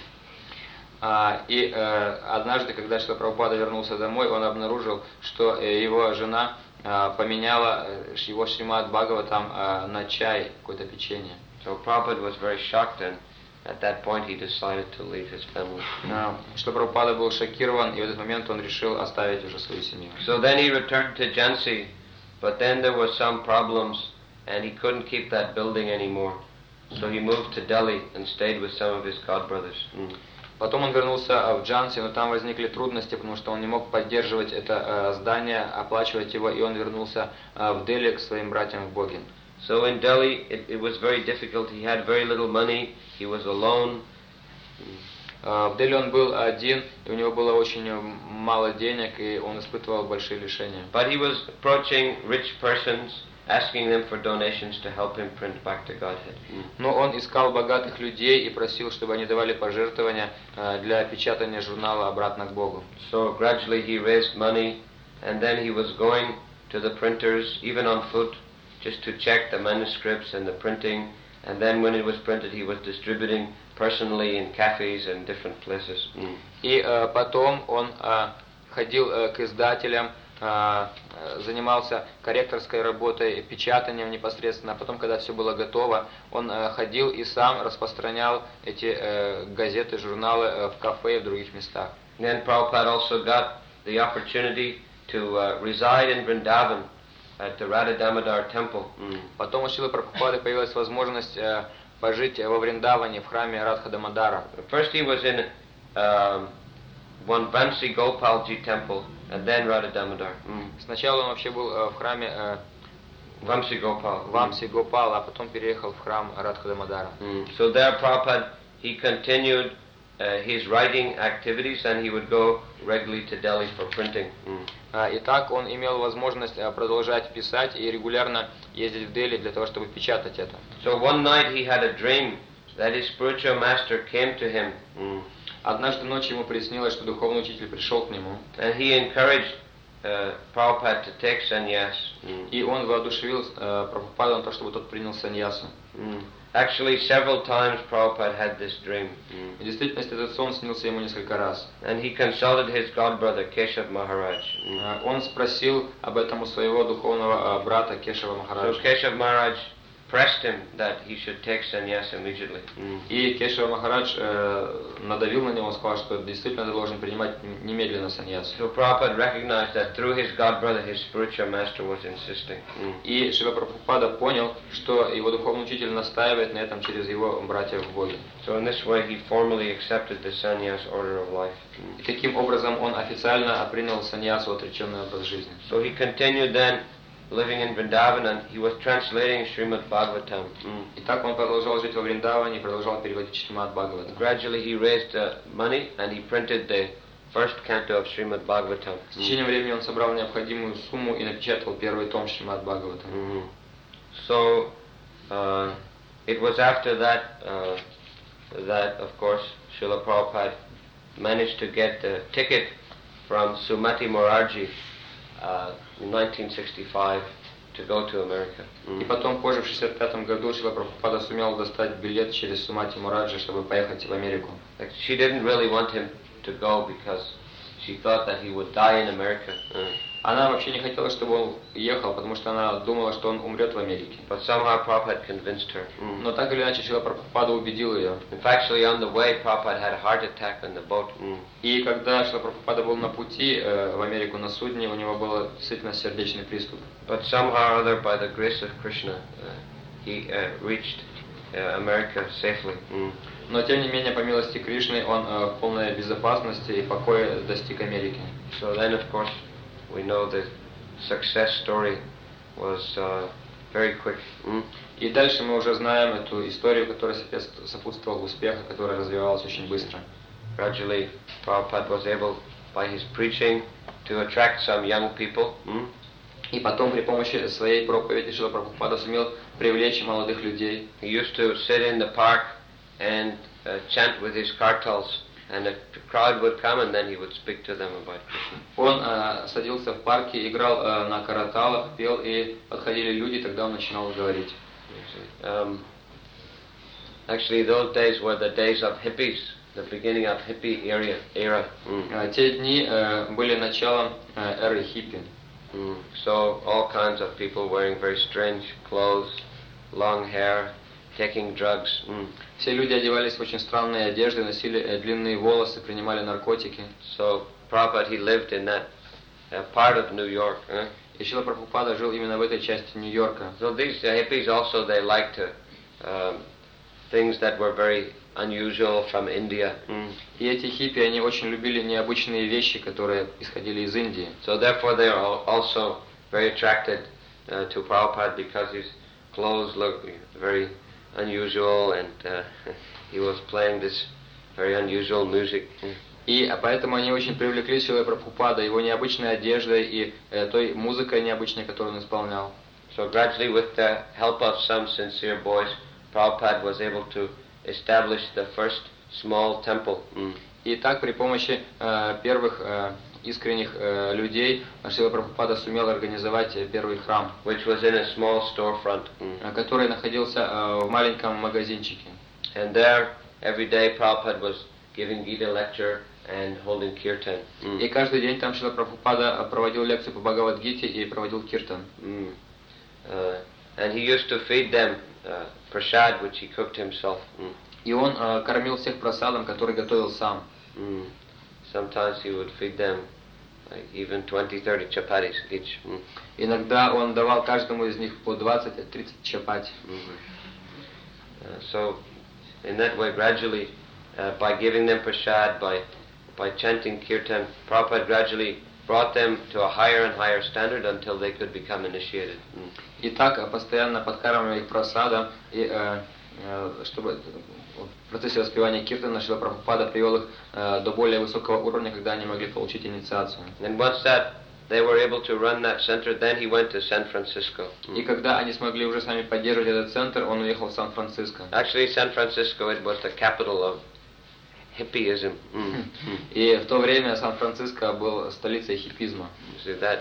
И однажды, когда Шрила Прабхупада вернулся домой, он обнаружил, что его жена поменяла его Шримад Бхагаватам на чай, какое-то печенье. So Prabhupada was very shocked, and at that point he decided to leave his family. Шрила Прабхупада был шокирован, и в этот момент он решил оставить уже свою семью. So then he returned to Jhansi, but then there were some problems, and he couldn't keep that building anymore. So he moved to Delhi and stayed with some of his godbrothers. Потом он вернулся в Джанси, но там возникли трудности, потому что он не мог поддерживать это здание, оплачивать его, и он вернулся в Дели к своим братьям в Боге. So in Delhi it was very difficult. He had very little money. He was alone. В Дели он был один, и у него было очень мало денег, и он испытывал большие лишения. But he was approaching rich persons, asking them for donations to help him print back to Godhead. Но он искал богатых людей и просил, чтобы они давали пожертвования для печатания журнала «Обратно к Богу». So gradually he raised money, and then he was going to the printers, even on foot, just to check the manuscripts and the printing. And then when it was printed, he was distributing personally in cafes and different places. И потом он ходил к издателям, занимался корректорской работой, печатанием непосредственно. А потом, когда все было готово, он ходил и сам распространял эти газеты, журналы в кафе и в других местах. Then Prabhupada also got the opportunity to reside in Vrindavan at the Radha Damodar temple. Потом у Шрилы Прабхупады появилась возможность пожить во Вриндаване в храме Радха Дамодара. First he was in one Bansi Gopalji temple, and then Radha Damodar. Сначала он вообще был в храме Vamsi Gopal. Вамси Гопал, а потом переехал в храм Радха Дамодара. So there Prabhupada, he continued his writing activities and he would go regularly to Delhi for printing. Итак, он имел возможность продолжать писать и регулярно ездить в Дели для того, чтобы печатать это. So one night he had a dream that his spiritual master came to him. Однажды ночью ему приснилось, что духовный учитель пришел к нему. And he encouraged Prabhupada to take sannyas. И он воодушевил Прабхупаду на то, чтобы тот принял саньясу. Actually, several times Prabhupada had this dream. В действительности этот сон снился ему несколько раз. And he consulted his godbrother Keshav Maharaj. Он спросил об этом у своего духовного брата Кешава So Махараджа. Keshav Maharaj pressed him that he should take sannyas immediately. И Кешава Махарадж надавил на него, сказал, что действительно ты должен принимать немедленно саньясу. So Prabhupada recognized that through his godbrother, his spiritual master was insisting. И Шрила Прабхупада понял, что его духовный учитель настаивает на этом через его братьев в Боге. So in this way, he formally accepted the sannyas order of life. И таким образом он официально принял саньясу, отреченный образ жизни. So he continued then living in Vrindavan and he was translating Srimad Bhagavatam. И так он продолжал жить во Вриндаване и продолжал переводить Шримад Бхагаватам. Gradually he raised money and he printed the first canto of Srimad Bhagavatam. С течением времени он собрал необходимую сумму и напечатал первый том Шримад Бхагаватам. So it was after that that of course Srila Prabhupada managed to get the ticket from Sumati Morarji in 1965 to go to America. И потом позже в 1965 году Шрила Прабхупада сумел достать билет через Сумати Мораджи, чтобы поехать в Америку. She didn't really want him to go because she thought that he would die in America. Она вообще не хотела, чтобы он ехал, потому что она думала, что он умрет в Америке. But somehow Prabhupada convinced her. Но так или иначе Шрила Прабхупада убедил ее. In fact, actually on the way, Prabhupada had a heart attack on the boat. И когда Шрила Прабхупада был на пути в Америку на судне, у него был действительно сердечный приступ. But somehow or other, by the grace of Krishna, he reached America safely. Но тем не менее, по милости Кришны, он в полной безопасности и покое достиг Америки. So then, of course, we know the success story was very quick. И дальше мы уже знаем эту историю, которая сопутствовала успеху, которая развивалась очень быстро. Gradually, Prabhupada was able, by his preaching, to attract some young people. И потом при помощи своей проповеди Шрила Прабхупада сумел привлечь молодых людей. He used to sit in the park and chant with his kartals, and a crowd would come and then he would speak to them about Krishna. Он садился в парке, играл на караталах, пел, и подходили люди, тогда он начинал говорить. Actually, those days were the days of hippies, the beginning of hippie era. Те дни были началом эры хиппи. So all kinds of people wearing very strange clothes, long hair, taking drugs. Все люди одевались в очень странные одежды, носили длинные волосы, принимали наркотики. So Prabhupada, he lived in that part of New York. И Шрила Прабхупада жил именно в этой части Нью-Йорка. So these hippies also, they liked things that were very unusual from India. И эти хиппи, они очень любили необычные вещи, которые исходили из Индии. So therefore they are also very attracted to Prabhupada because his clothes look very unusual and he was playing this very unusual music. И поэтому они очень привлеклись Шрилой Прабхупада, его необычной одеждой и той музыкой необычной, которую он исполнял. So gradually, with the help of some sincere boys, Prabhupada was able to establish the first small temple. И так при помощи первых искренних людей Шрила Прабхупада сумел организовать первый храм, Which was in a small storefront. который находился в маленьком магазинчике. And there, every day, Prabhupada was giving Gita lecture and holding kirtan. И каждый день там Шрила Прабхупада проводил лекцию по Бхагавад-гите и проводил киртан. And he used to feed them prasad, which he cooked himself. И он кормил всех просадом, который готовил сам. Sometimes he would feed them like even 20-30 chapatis each. Иногда он давал каждому из них по 20-30 чапати. So, in that way, gradually, by giving them prasad, by chanting kirtan, Prabhupada gradually brought them to a higher and higher standard until they could become initiated. И так постоянно подкармливая их просадом, и чтобы в процессе воспевания киртана Шрила Прабхупада привел их до более высокого уровня, когда они могли получить инициацию. And once that they were able to run that center, then he went to San Francisco. И когда они смогли уже сами поддерживать этот центр, он уехал в Сан-Франциско. Actually, San Francisco, it was the capital of hippieism. И в то время Сан-Франциско был столицей хиппизма. You see that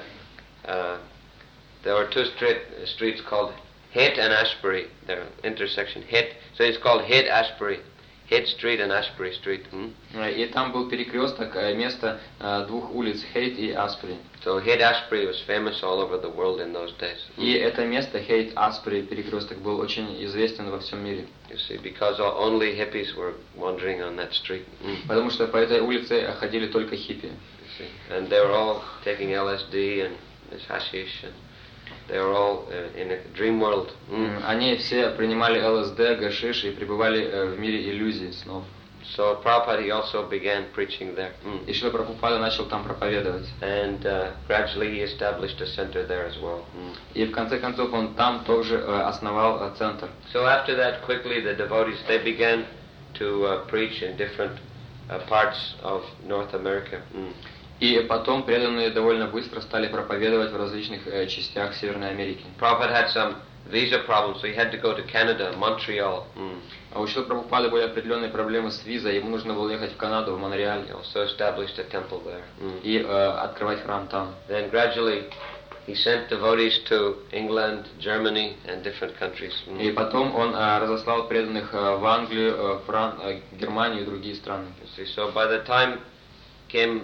there were two streets called Haight and Ashbury. Their intersection, Haight. So it's called Haight Ashbury, Haight Street and Ashbury Street. И там был перекресток, место двух улиц, Хейт и Аспери. So Haight Ashbury was famous all over the world in those days. И это место, Хейт Аспери, перекресток, был очень известен во всем мире. You see, because only hippies were wandering on that street. Потому что по этой улице ходили только хиппи. You see, and they were all taking LSD and this hashish, and they were all in a dream world. Они все принимали ЛСД, гашиш и пребывали в мире иллюзий, снов. So Prabhupada, he also began preaching there. И Шрила Прабхупада начал там проповедовать. And gradually he established a center there as well. И в конце концов он там тоже основал центр. So after that, quickly the devotees, they began to preach in different parts of North America. И потом преданные довольно быстро стали проповедовать в различных частях Северной Америки. Prabhupada had some visa problems, so he had to go to Canada, Montreal. А у Шрилы Прабхупады были определенные проблемы с визой, ему нужно было ехать в Канаду, в Монреаль. He also established a temple there. И открывать храм там. Then gradually he sent devotees to England, Germany and different countries. И потом он разослал преданных в Англию, Германию и другие страны. So by the time came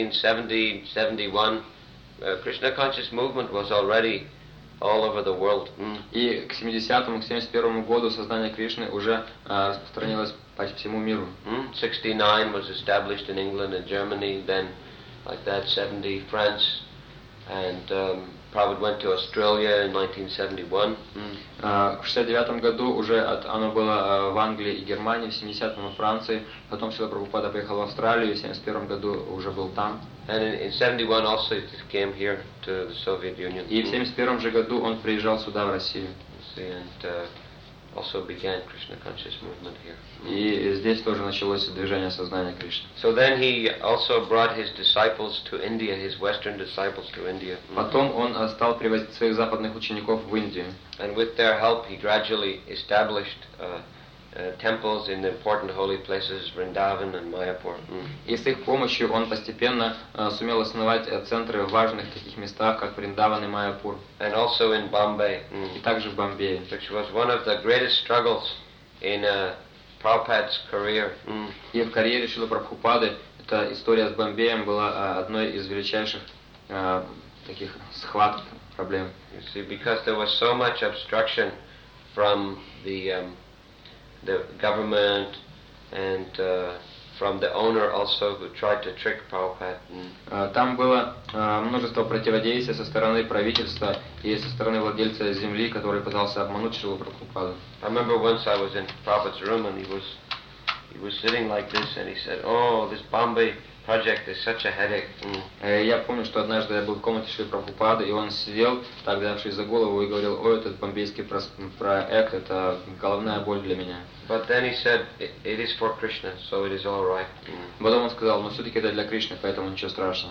1970-71, Krishna conscious movement was already all over the world. И к 70-му, к 71-му году сознание Кришны уже распространилось по всему миру. 69 was established in England and Germany, then like that 70 France, and Prabhupada went to Australia in 1971. В 69-м году уже оно было в Англии и Германии, в 70-м во Франции, потом Шрила Прабхупада приехал в Австралию, в 71-м году уже был там. And in 71 also it came here to the Soviet Union. И в 71-м же году он приезжал сюда, в Россию. And also began Krishna conscious movement here. И здесь тоже началось движение сознания Кришны. So then he also brought his disciples to India, his Western disciples to India. Потом он стал привозить своих западных учеников в Индию. And with their help he gradually established temples in the important holy places, Vrindavan and Mayapur. И с их помощью он постепенно сумел основать центры в важных таких местах, как Вриндаван и Майяпур. And also in Bombay. И также в Бомбее. Which was one of the greatest struggles in Prabhupada's career. И в карьере Шрилы Прабхупады эта история с Бомбеем была одной из величайших таких схваток, проблем. You see, because there was so much obstruction from the government and from the owner also, who tried to trick Prabhupada. Там было множество противодействия со стороны правительства и со стороны владельца земли, который пытался обмануть Шрилу Прабхупаду. I remember once I was in Prabhupada's room and he was sitting like this and he said, "Oh, this Bombay project is such a headache." Я помню, что однажды я был в комнате Шрилы Прабхупады, и он сидел, так взявшись за голову, и говорил: "Ой, этот бомбейский проект, это головная боль для меня." But then he said, "It is for Krishna, so it is all right." Потом он сказал: "Но все-таки это для Кришны, поэтому ничего страшного."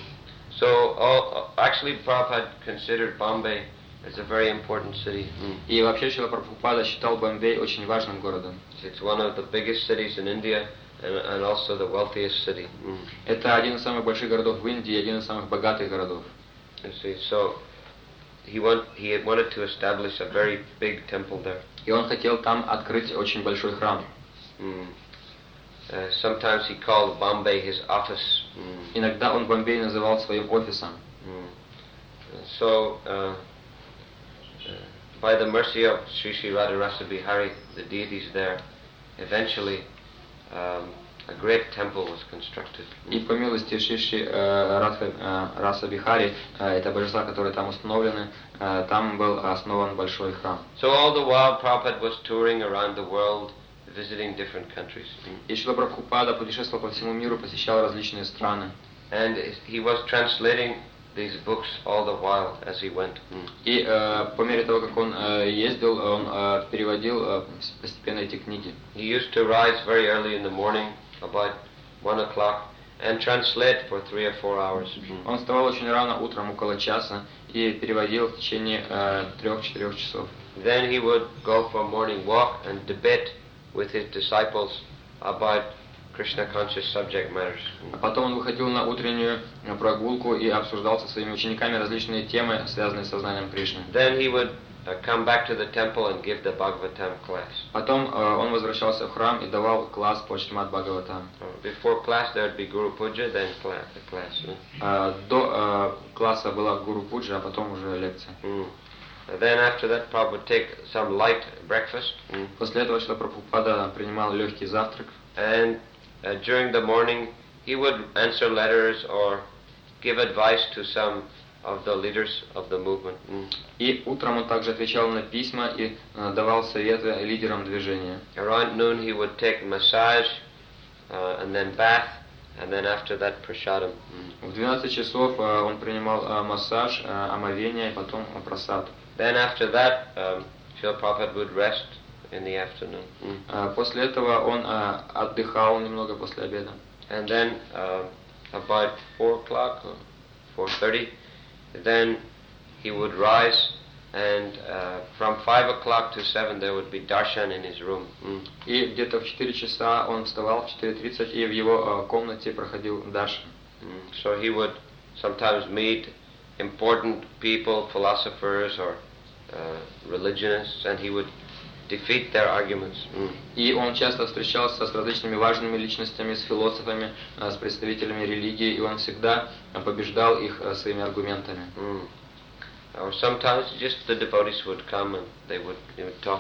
So actually, Prabhupada considered Bombay as a very important city. И вообще Шрила Прабхупада считал Бомбей очень важным городом. It's one of the biggest cities in India. And also the wealthiest city. Это один из самых больших городов в Индии, один из самых богатых городов. You see, so he wanted to establish a very big temple there. И он хотел там открыть очень большой храм. Sometimes he called Bombay his office. Иногда он Бомбей называл своим офисом. So by the mercy of Sri Sri Radharasa Bihari, the deities there, eventually a great temple was constructed. И по милости Шри Раса Бихари, это божества, которые там установлены, там был основан большой храм. So all the while Prabhupada was touring around the world, visiting different countries. И Шрила Прабхупада путешествовал по всему миру, посещал различные страны. And he was translating these books all the while as he went. И по мере того, как он ездил, он переводил постепенно эти книги. He used to rise very early in the morning, about 1 o'clock, and translate for 3 or 4 hours. Он вставал очень рано утром, около часа, и переводил в течение 3-4 часов. Then he would go for a morning walk and debate with his disciples about Krishna conscious subject matters. А потом он выходил на утреннюю прогулку и обсуждал со своими учениками различные темы, связанные с сознанием Кришны. Then he would come back to the temple and give the Bhagavatam class. Потом он возвращался в храм и давал класс по Шримад Бхагаватам. Before class there would be Guru Puja, then class. До класса была Гуру Пуджа, а потом уже лекция. Then after that, Prabhupada would take some light breakfast. После этого Шрила Прабхупада принимал легкий завтрак. And during the morning, he would answer letters or give advice to some of the leaders of the movement. И утром он также отвечал на письма и давал советы лидерам движения. Around noon, he would take massage and then bath, and then after that, prasadam. В 12 часов он принимал массаж, омовение и потом прасад. Then after that, Srila Prabhupada would rest in the afternoon. После этого он отдыхал немного после обеда. And then about 4 o'clock or 4:30, then he would rise, and from 5 o'clock to 7 there would be darshan in his room. И где-то в 4 часа он вставал, в 4:30, и в его комнате проходил даршан. So he would sometimes meet important people, philosophers or religionists, and he would defeat their arguments. И он часто встречался с различными важными личностями, с философами, с представителями религии, и он всегда побеждал их своими аргументами. Or sometimes just the devotees would come and they would talk.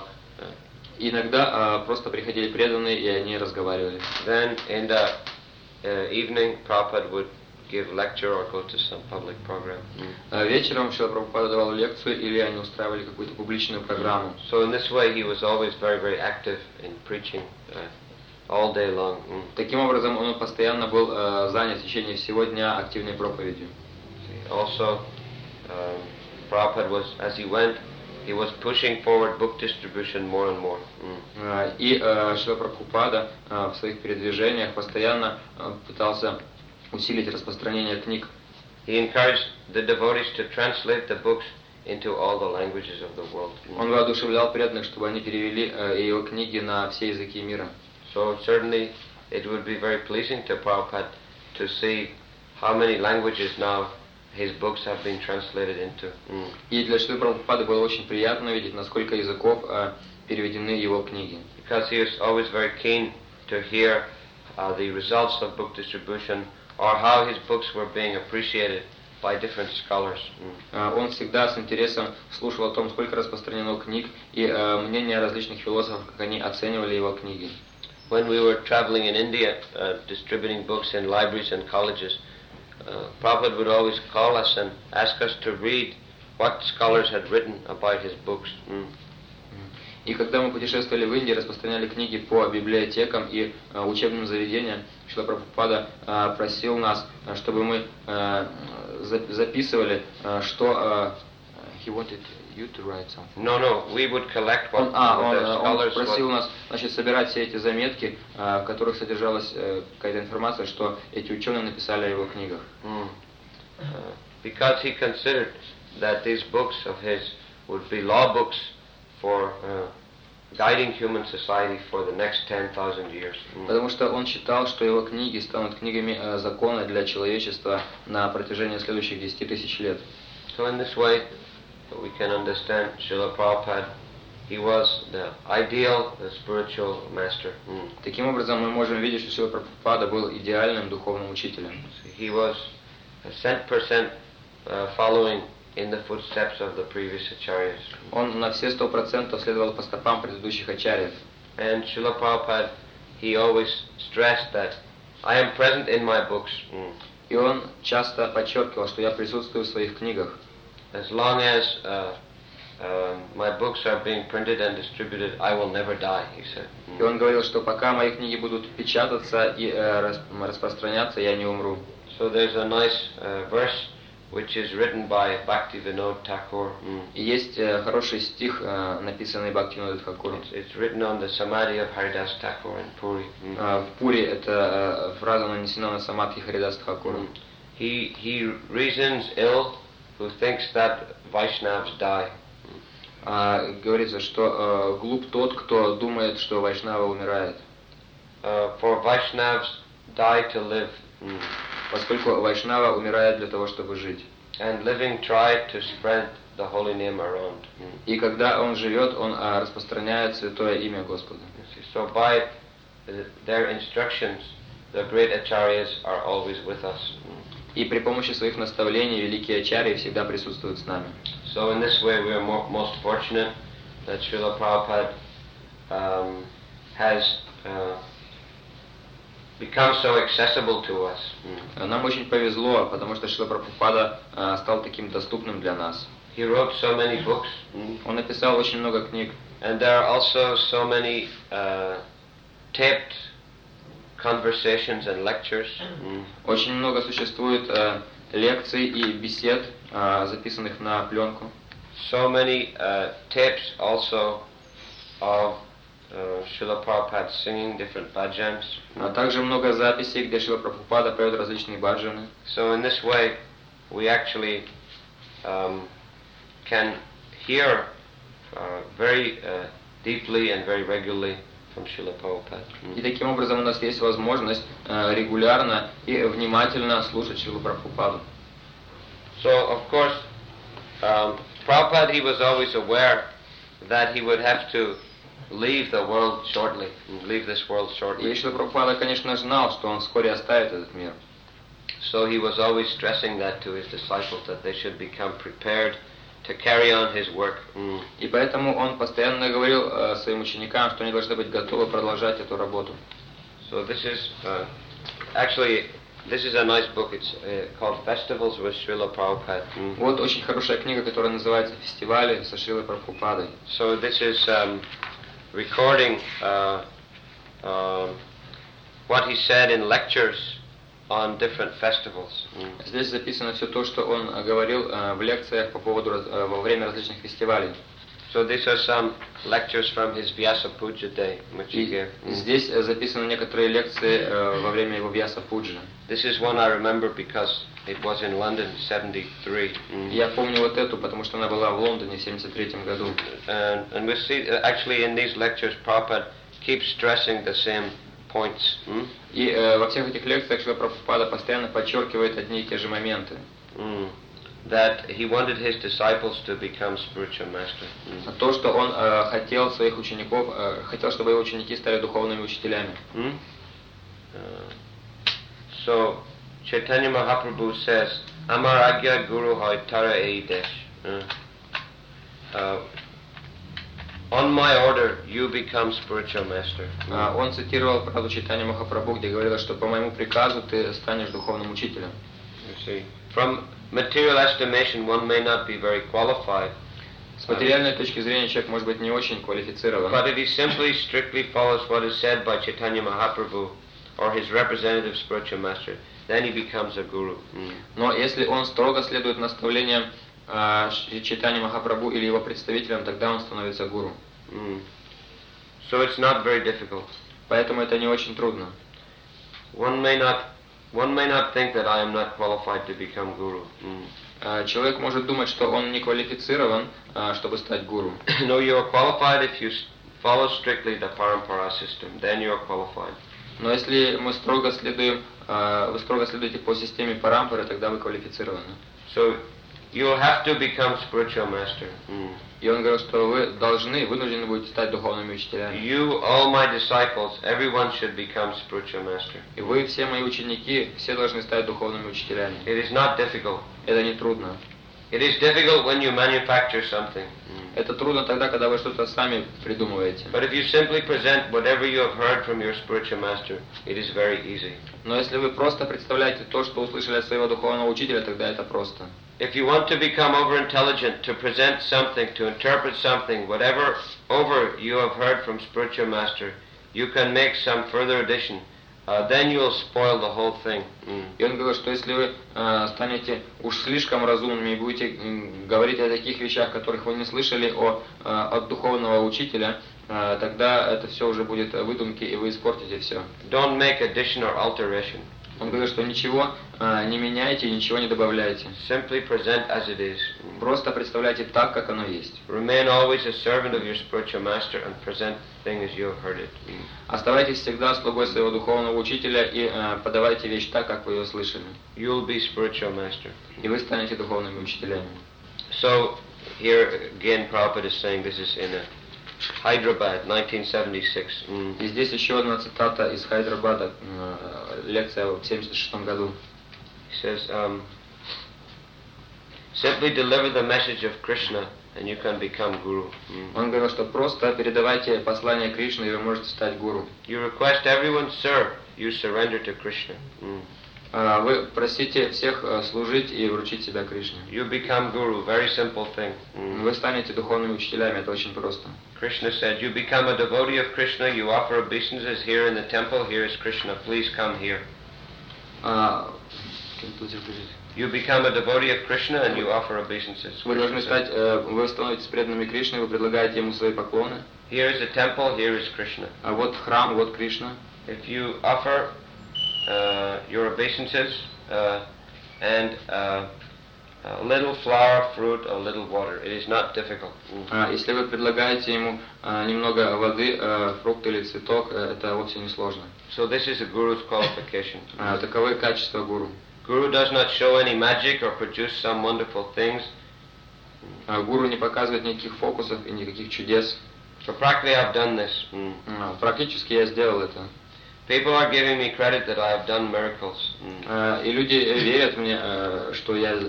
Иногда просто приходили преданные, и они разговаривали. Then in the evening, Prabhupada would give lecture or go to some public program. Вечером Шрила Прабхупада давал лекцию, или они устраивали какую-то публичную программу. So in this way he was always very, very active in preaching all day long. Таким образом, он постоянно был занят в течение всего дня активной проповедью. Also, Prabhupada was, as he went, he was pushing forward book distribution more and more. И Шрила Прабхупада в своих передвижениях постоянно пытался усилить распространение книг. He encouraged the devotees to translate the books into all the languages of the world. Он воодушевлял преданных, чтобы они перевели его книги на все языки мира. So certainly it would be very pleasing to Prabhupada to see how many languages now his books have been translated into. И для Шрилы Прабхупады было очень приятно видеть, на сколько языков переведены его книги. Because he was always very keen to hear the results of book distribution, or how his books were being appreciated by different scholars. Он всегда с интересом слушал о том, сколько распространено книг, и мнения различных философов, как они оценивали его книги. When we were traveling in India, distributing books in libraries and colleges, Prabhupada would always call us and ask us to read what scholars had written about his books. И когда мы путешествовали в Индии, распространяли книги по библиотекам и учебным заведениям, Шрила Прабхупада просил нас, чтобы мы записывали, что he wanted you to write something. No, we would collect what the scholars. Он просил нас, значит, собирать все эти заметки, в которых содержалась какая-то информация, что эти ученые написали о его книгах. Because he considered that these books of his would be law books for guiding human society for the next 10,000 years. Потому что он считал, что его книги станут книгами закона для человечества на протяжении следующих 10 тысяч лет. So in this way, we can understand Srila Prabhupada. He was the ideal, the spiritual master. Таким образом, мы можем видеть, что Шрила Прабхупада был идеальным духовным учителем. He was 100% following in the footsteps of the previous acharyas. Он на все 100% следовал по стопам предыдущих ачарьев. And Srila Prabhupada, he always stressed that I am present in my books. И он часто подчеркивал, что я присутствую в своих книгах. As long as my books are being printed and distributed, I will never die, he said. И он говорил, что пока мои книги будут печататься и распространяться, я не умру. So there's a nice verse which is written by Bhaktivinoda Thakur. И есть хороший стих, написанный Бхактивинода Тхакуром. It's written on the samadhi of Haridas Thakur in Puri. В Пури эта фраза нанесена на самадхи Харидаса Тхакура. He reasons ill who thinks that Vaishnavas die. Говорится, что глуп тот, кто думает, что Вайшнава умирает. For Vaishnavas die to live. Поскольку Вайшнава умирает для того, чтобы жить. And living try to spread the holy name around. И когда он живет, он распространяет святое имя Господа. So by their instructions, the great acharyas are always with us. И при помощи своих наставлений великие ачарьи всегда присутствуют с нами. So in this way we are most fortunate that Srila Prabhupada has become so accessible to us. Нам очень повезло, потому что Шрила Прабхупада стал таким доступным для нас. He wrote so many books. Он написал очень много книг. And there are also so many taped conversations and lectures. Очень много существует лекций и бесед, записанных на пленку. So many tapes also of Srila Prabhupada singing different bhajans. А также много записей, где Шрила Прабхупада поет различные баджаны. So in this way, we actually can hear very deeply and very regularly from Srila Prabhupada. И таким образом у нас есть возможность регулярно и внимательно слушать Шрилу Прабхупаду. So of course, Prabhupada, he was always aware that he would have to leave the world shortly, leave this world shortly. И Шрила Прабхупада, конечно, знал, что он вскоре оставит этот мир. So he was always stressing that to his disciples, that they should become prepared to carry on his work. И поэтому он постоянно говорил своим ученикам, что они должны быть готовы продолжать эту работу. So this is actually this is a nice book. It's called Festivals with Srila Prabhupada. Вот очень хорошая книга, которая называется «Фестивали со Шрилой Прабхупадой». So this is recording what he said in lectures on different festivals. Здесь записано все то, что он говорил в лекциях по поводу во время различных фестивалей. So these are some lectures from his Vyasa Puja day, which he gave. Здесь записаны некоторые лекции во время его Vyasa Puja. This is one I remember because it was in London, 73. Я помню вот эту, потому что она была в Лондоне в 73 году. And we see actually in these lectures, Prabhupada keeps stressing the same points. И во всех этих лекциях Шрила Прабхупада постоянно подчеркивает одни и те же моменты. That he wanted his disciples to become spiritual masters. То, что он хотел своих учеников, хотел, чтобы его ученики стали духовными учителями. So Chaitanya Mahaprabhu says, "Amar agya guru hoy tara ei desh." On my order, you become spiritual master. Он цитировал фразу Чайтанья Махапрабху, где говорилось, что по моему приказу ты станешь духовным учителем. You see, from material estimation, one may not be very qualified. С материальной точки зрения человек может быть не очень квалифицирован. But if he simply strictly follows what is said by Chaitanya Mahaprabhu or his representative spiritual master, then he becomes a guru. Но если он строго следует наставлениям Чайтаньи Махапрабху или его представителям, тогда он становится гуру. So it's not very difficult. Поэтому это не очень трудно. One may not think that I am not qualified to become guru. Человек может думать, что он не квалифицирован, чтобы стать гуру. No, you are qualified if you follow strictly the parampara system. Then you are qualified. Но если мы строго следуем, вы строго следуете по системе парампары, тогда вы квалифицированы. So you will have to become spiritual master. И он говорил, что вы вынуждены будете стать духовными учителями. You, all my disciples, everyone should become spiritual master. И вы, все мои ученики, все должны стать духовными учителями. It is not difficult. Это не трудно. It is difficult when you manufacture something. Это трудно тогда, когда вы что-то сами придумываете. But if you simply present whatever you have heard from your spiritual master, it is very easy. Но если вы просто представляете то, что услышали от своего духовного учителя, тогда это просто. If you want to become over-intelligent, to present something, to interpret something, whatever over you have heard from spiritual master, you can make some further addition then you'll spoil the whole thing. И он говорил, что если вы станете уж слишком разумными и будете говорить о таких вещах, которых вы не слышали от духовного учителя, тогда это все уже будет выдумки, и вы испортите все. Don't make addition or alteration. Он говорит, что ничего не меняйте, ничего не добавляйте. Simply present as it is. Просто представляйте так, как оно есть. Remain always a servant of your spiritual master and present the thing as you have heard it. Оставайтесь всегда слугой своего духовного учителя и подавайте вещь так, как вы ее слышали. You'll be spiritual master. И вы станете духовными учителями. So here again Prabhupada is saying this is in Hyderabad, 1976. И здесь еще одна цитата из Хайдрабада, лекция в 1976 году. He says, simply deliver the message of Krishna and you can become guru. Он говорил, что просто передавайте послание Кришны, и вы можете стать гуру. You request everyone serve, you surrender to Krishna. Вы просите всех служить и вручить себя Кришне. You become guru, very simple thing. Вы станете духовными учителями, это очень просто. Krishna said, you become a devotee of Krishna, you offer obeisances here in the temple, here is Krishna, please come here. You become a devotee of Krishna and you offer obeisances. Вы должны стать, вы становитесь преданными Кришне, вы предлагаете ему свои поклоны. Here is the temple, here is Krishna. А вот храм, вот Кришна. If you offer your obeisances and a little flower, fruit, or little water, it is not difficult. Если вы предлагаете ему немного воды, фрукт или цветок, это вовсе не сложно. So this is a guru's qualification. Таковы качества гуру. Guru does not show any magic or produce some wonderful things. Гуру не показывает никаких фокусов и никаких чудес. So practically I've done this. Практически я сделал это. People are giving me credit that I have done miracles. И люди верят мне, что я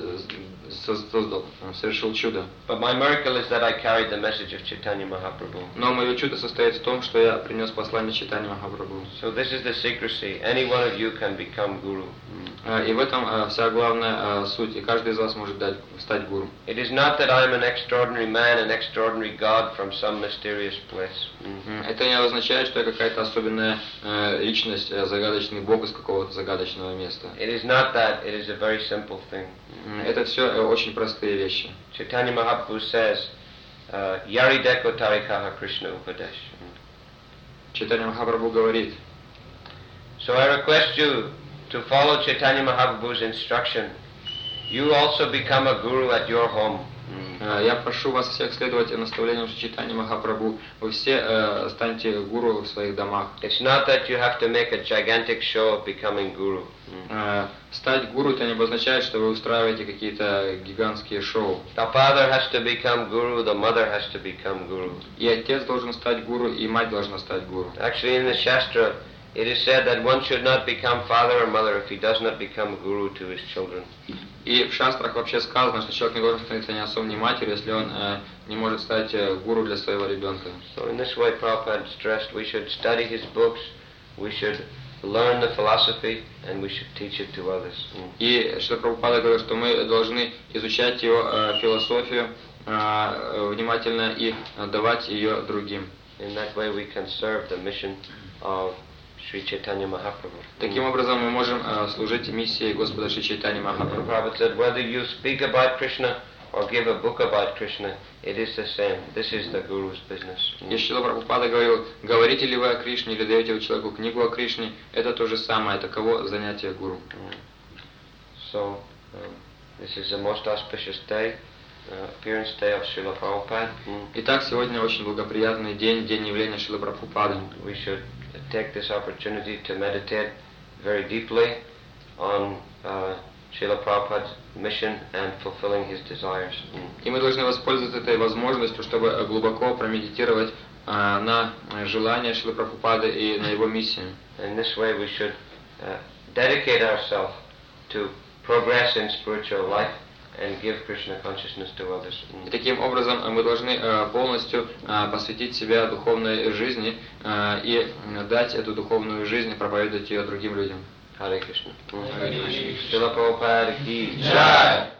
совершил чудо. But my miracle is that I carried the message of Chaitanya Mahaprabhu. Но мое чудо состоит в том, что я принес послание Чайтаньи Махапрабху. So this is the secrecy. Any one of you can become guru. И в этом вся главная суть, и каждый из вас может стать гуру. It is not that I am an extraordinary man, an extraordinary God from some mysterious place. Это не означает, что я какая-то особенная личность, загадочный бог из какого-то загадочного места. It is not that. It is a very simple thing. Это все очень простые вещи. Chaitanya Mahaprabhu says, Yari deko tarikaha Krishna upadesh. Чайтанья Махапрабху говорит. So I request you to follow Chaitanya Mahaprabhu's instruction. You also become a guru at your home. Я прошу вас всех следовать наставлениям Чайтаньи Махапрабху. Вы все станете гуру в своих домах. It's not that you have to make a gigantic show of becoming guru. Стать гуру это не обозначает, что вы устраиваете какие-то гигантские шоу. The father has to become guru, the mother has to become guru. И отец должен стать гуру, и мать должна стать гуру. Actually, in the Shastra, it is said that one should not become father or mother if he does not become guru to his children. И в шастрах вообще сказано, что человек не должен становиться ни отцом, ни матерью, если он не может стать гуру для своего ребенка. So in this way, Prabhupada stressed we should study his books, we should learn the philosophy, and we should teach it to others. И Шрила Прабхупада говорил, что мы должны изучать его философию внимательно и давать ее другим. In that way, we can serve the mission of Sri Chaitanya Mahaprabhu. Таким образом, мы можем служить миссии Господа Шри Чайтаньи Махапрабху. Prabhupada said, whether you speak about Krishna or give a book about Krishna, it is the same. This is the Guru's business. И Шрила Прабхупада говорил, говорите ли вы о Кришне или даете вы человеку книгу о Кришне, это то же самое, таково занятие гуру. So, this is a most auspicious day, appearance day of Srila Prabhupada. Итак, сегодня очень благоприятный день, день явления Шрилы Прабхупады. We should take this opportunity to meditate very deeply on Srila Prabhupada's mission and fulfilling his desires. И мы должны воспользоваться этой возможностью, чтобы глубоко промедитировать на желания Шрилы Прабхупады и на его миссию. In this way we should dedicate ourselves to progress in spiritual life and give Krishna consciousness to others. И таким образом мы должны полностью посвятить себя духовной жизни и дать эту духовную жизнь, проповедовать ее другим людям. Hare Krishna. Srila Prabhupada ki jai.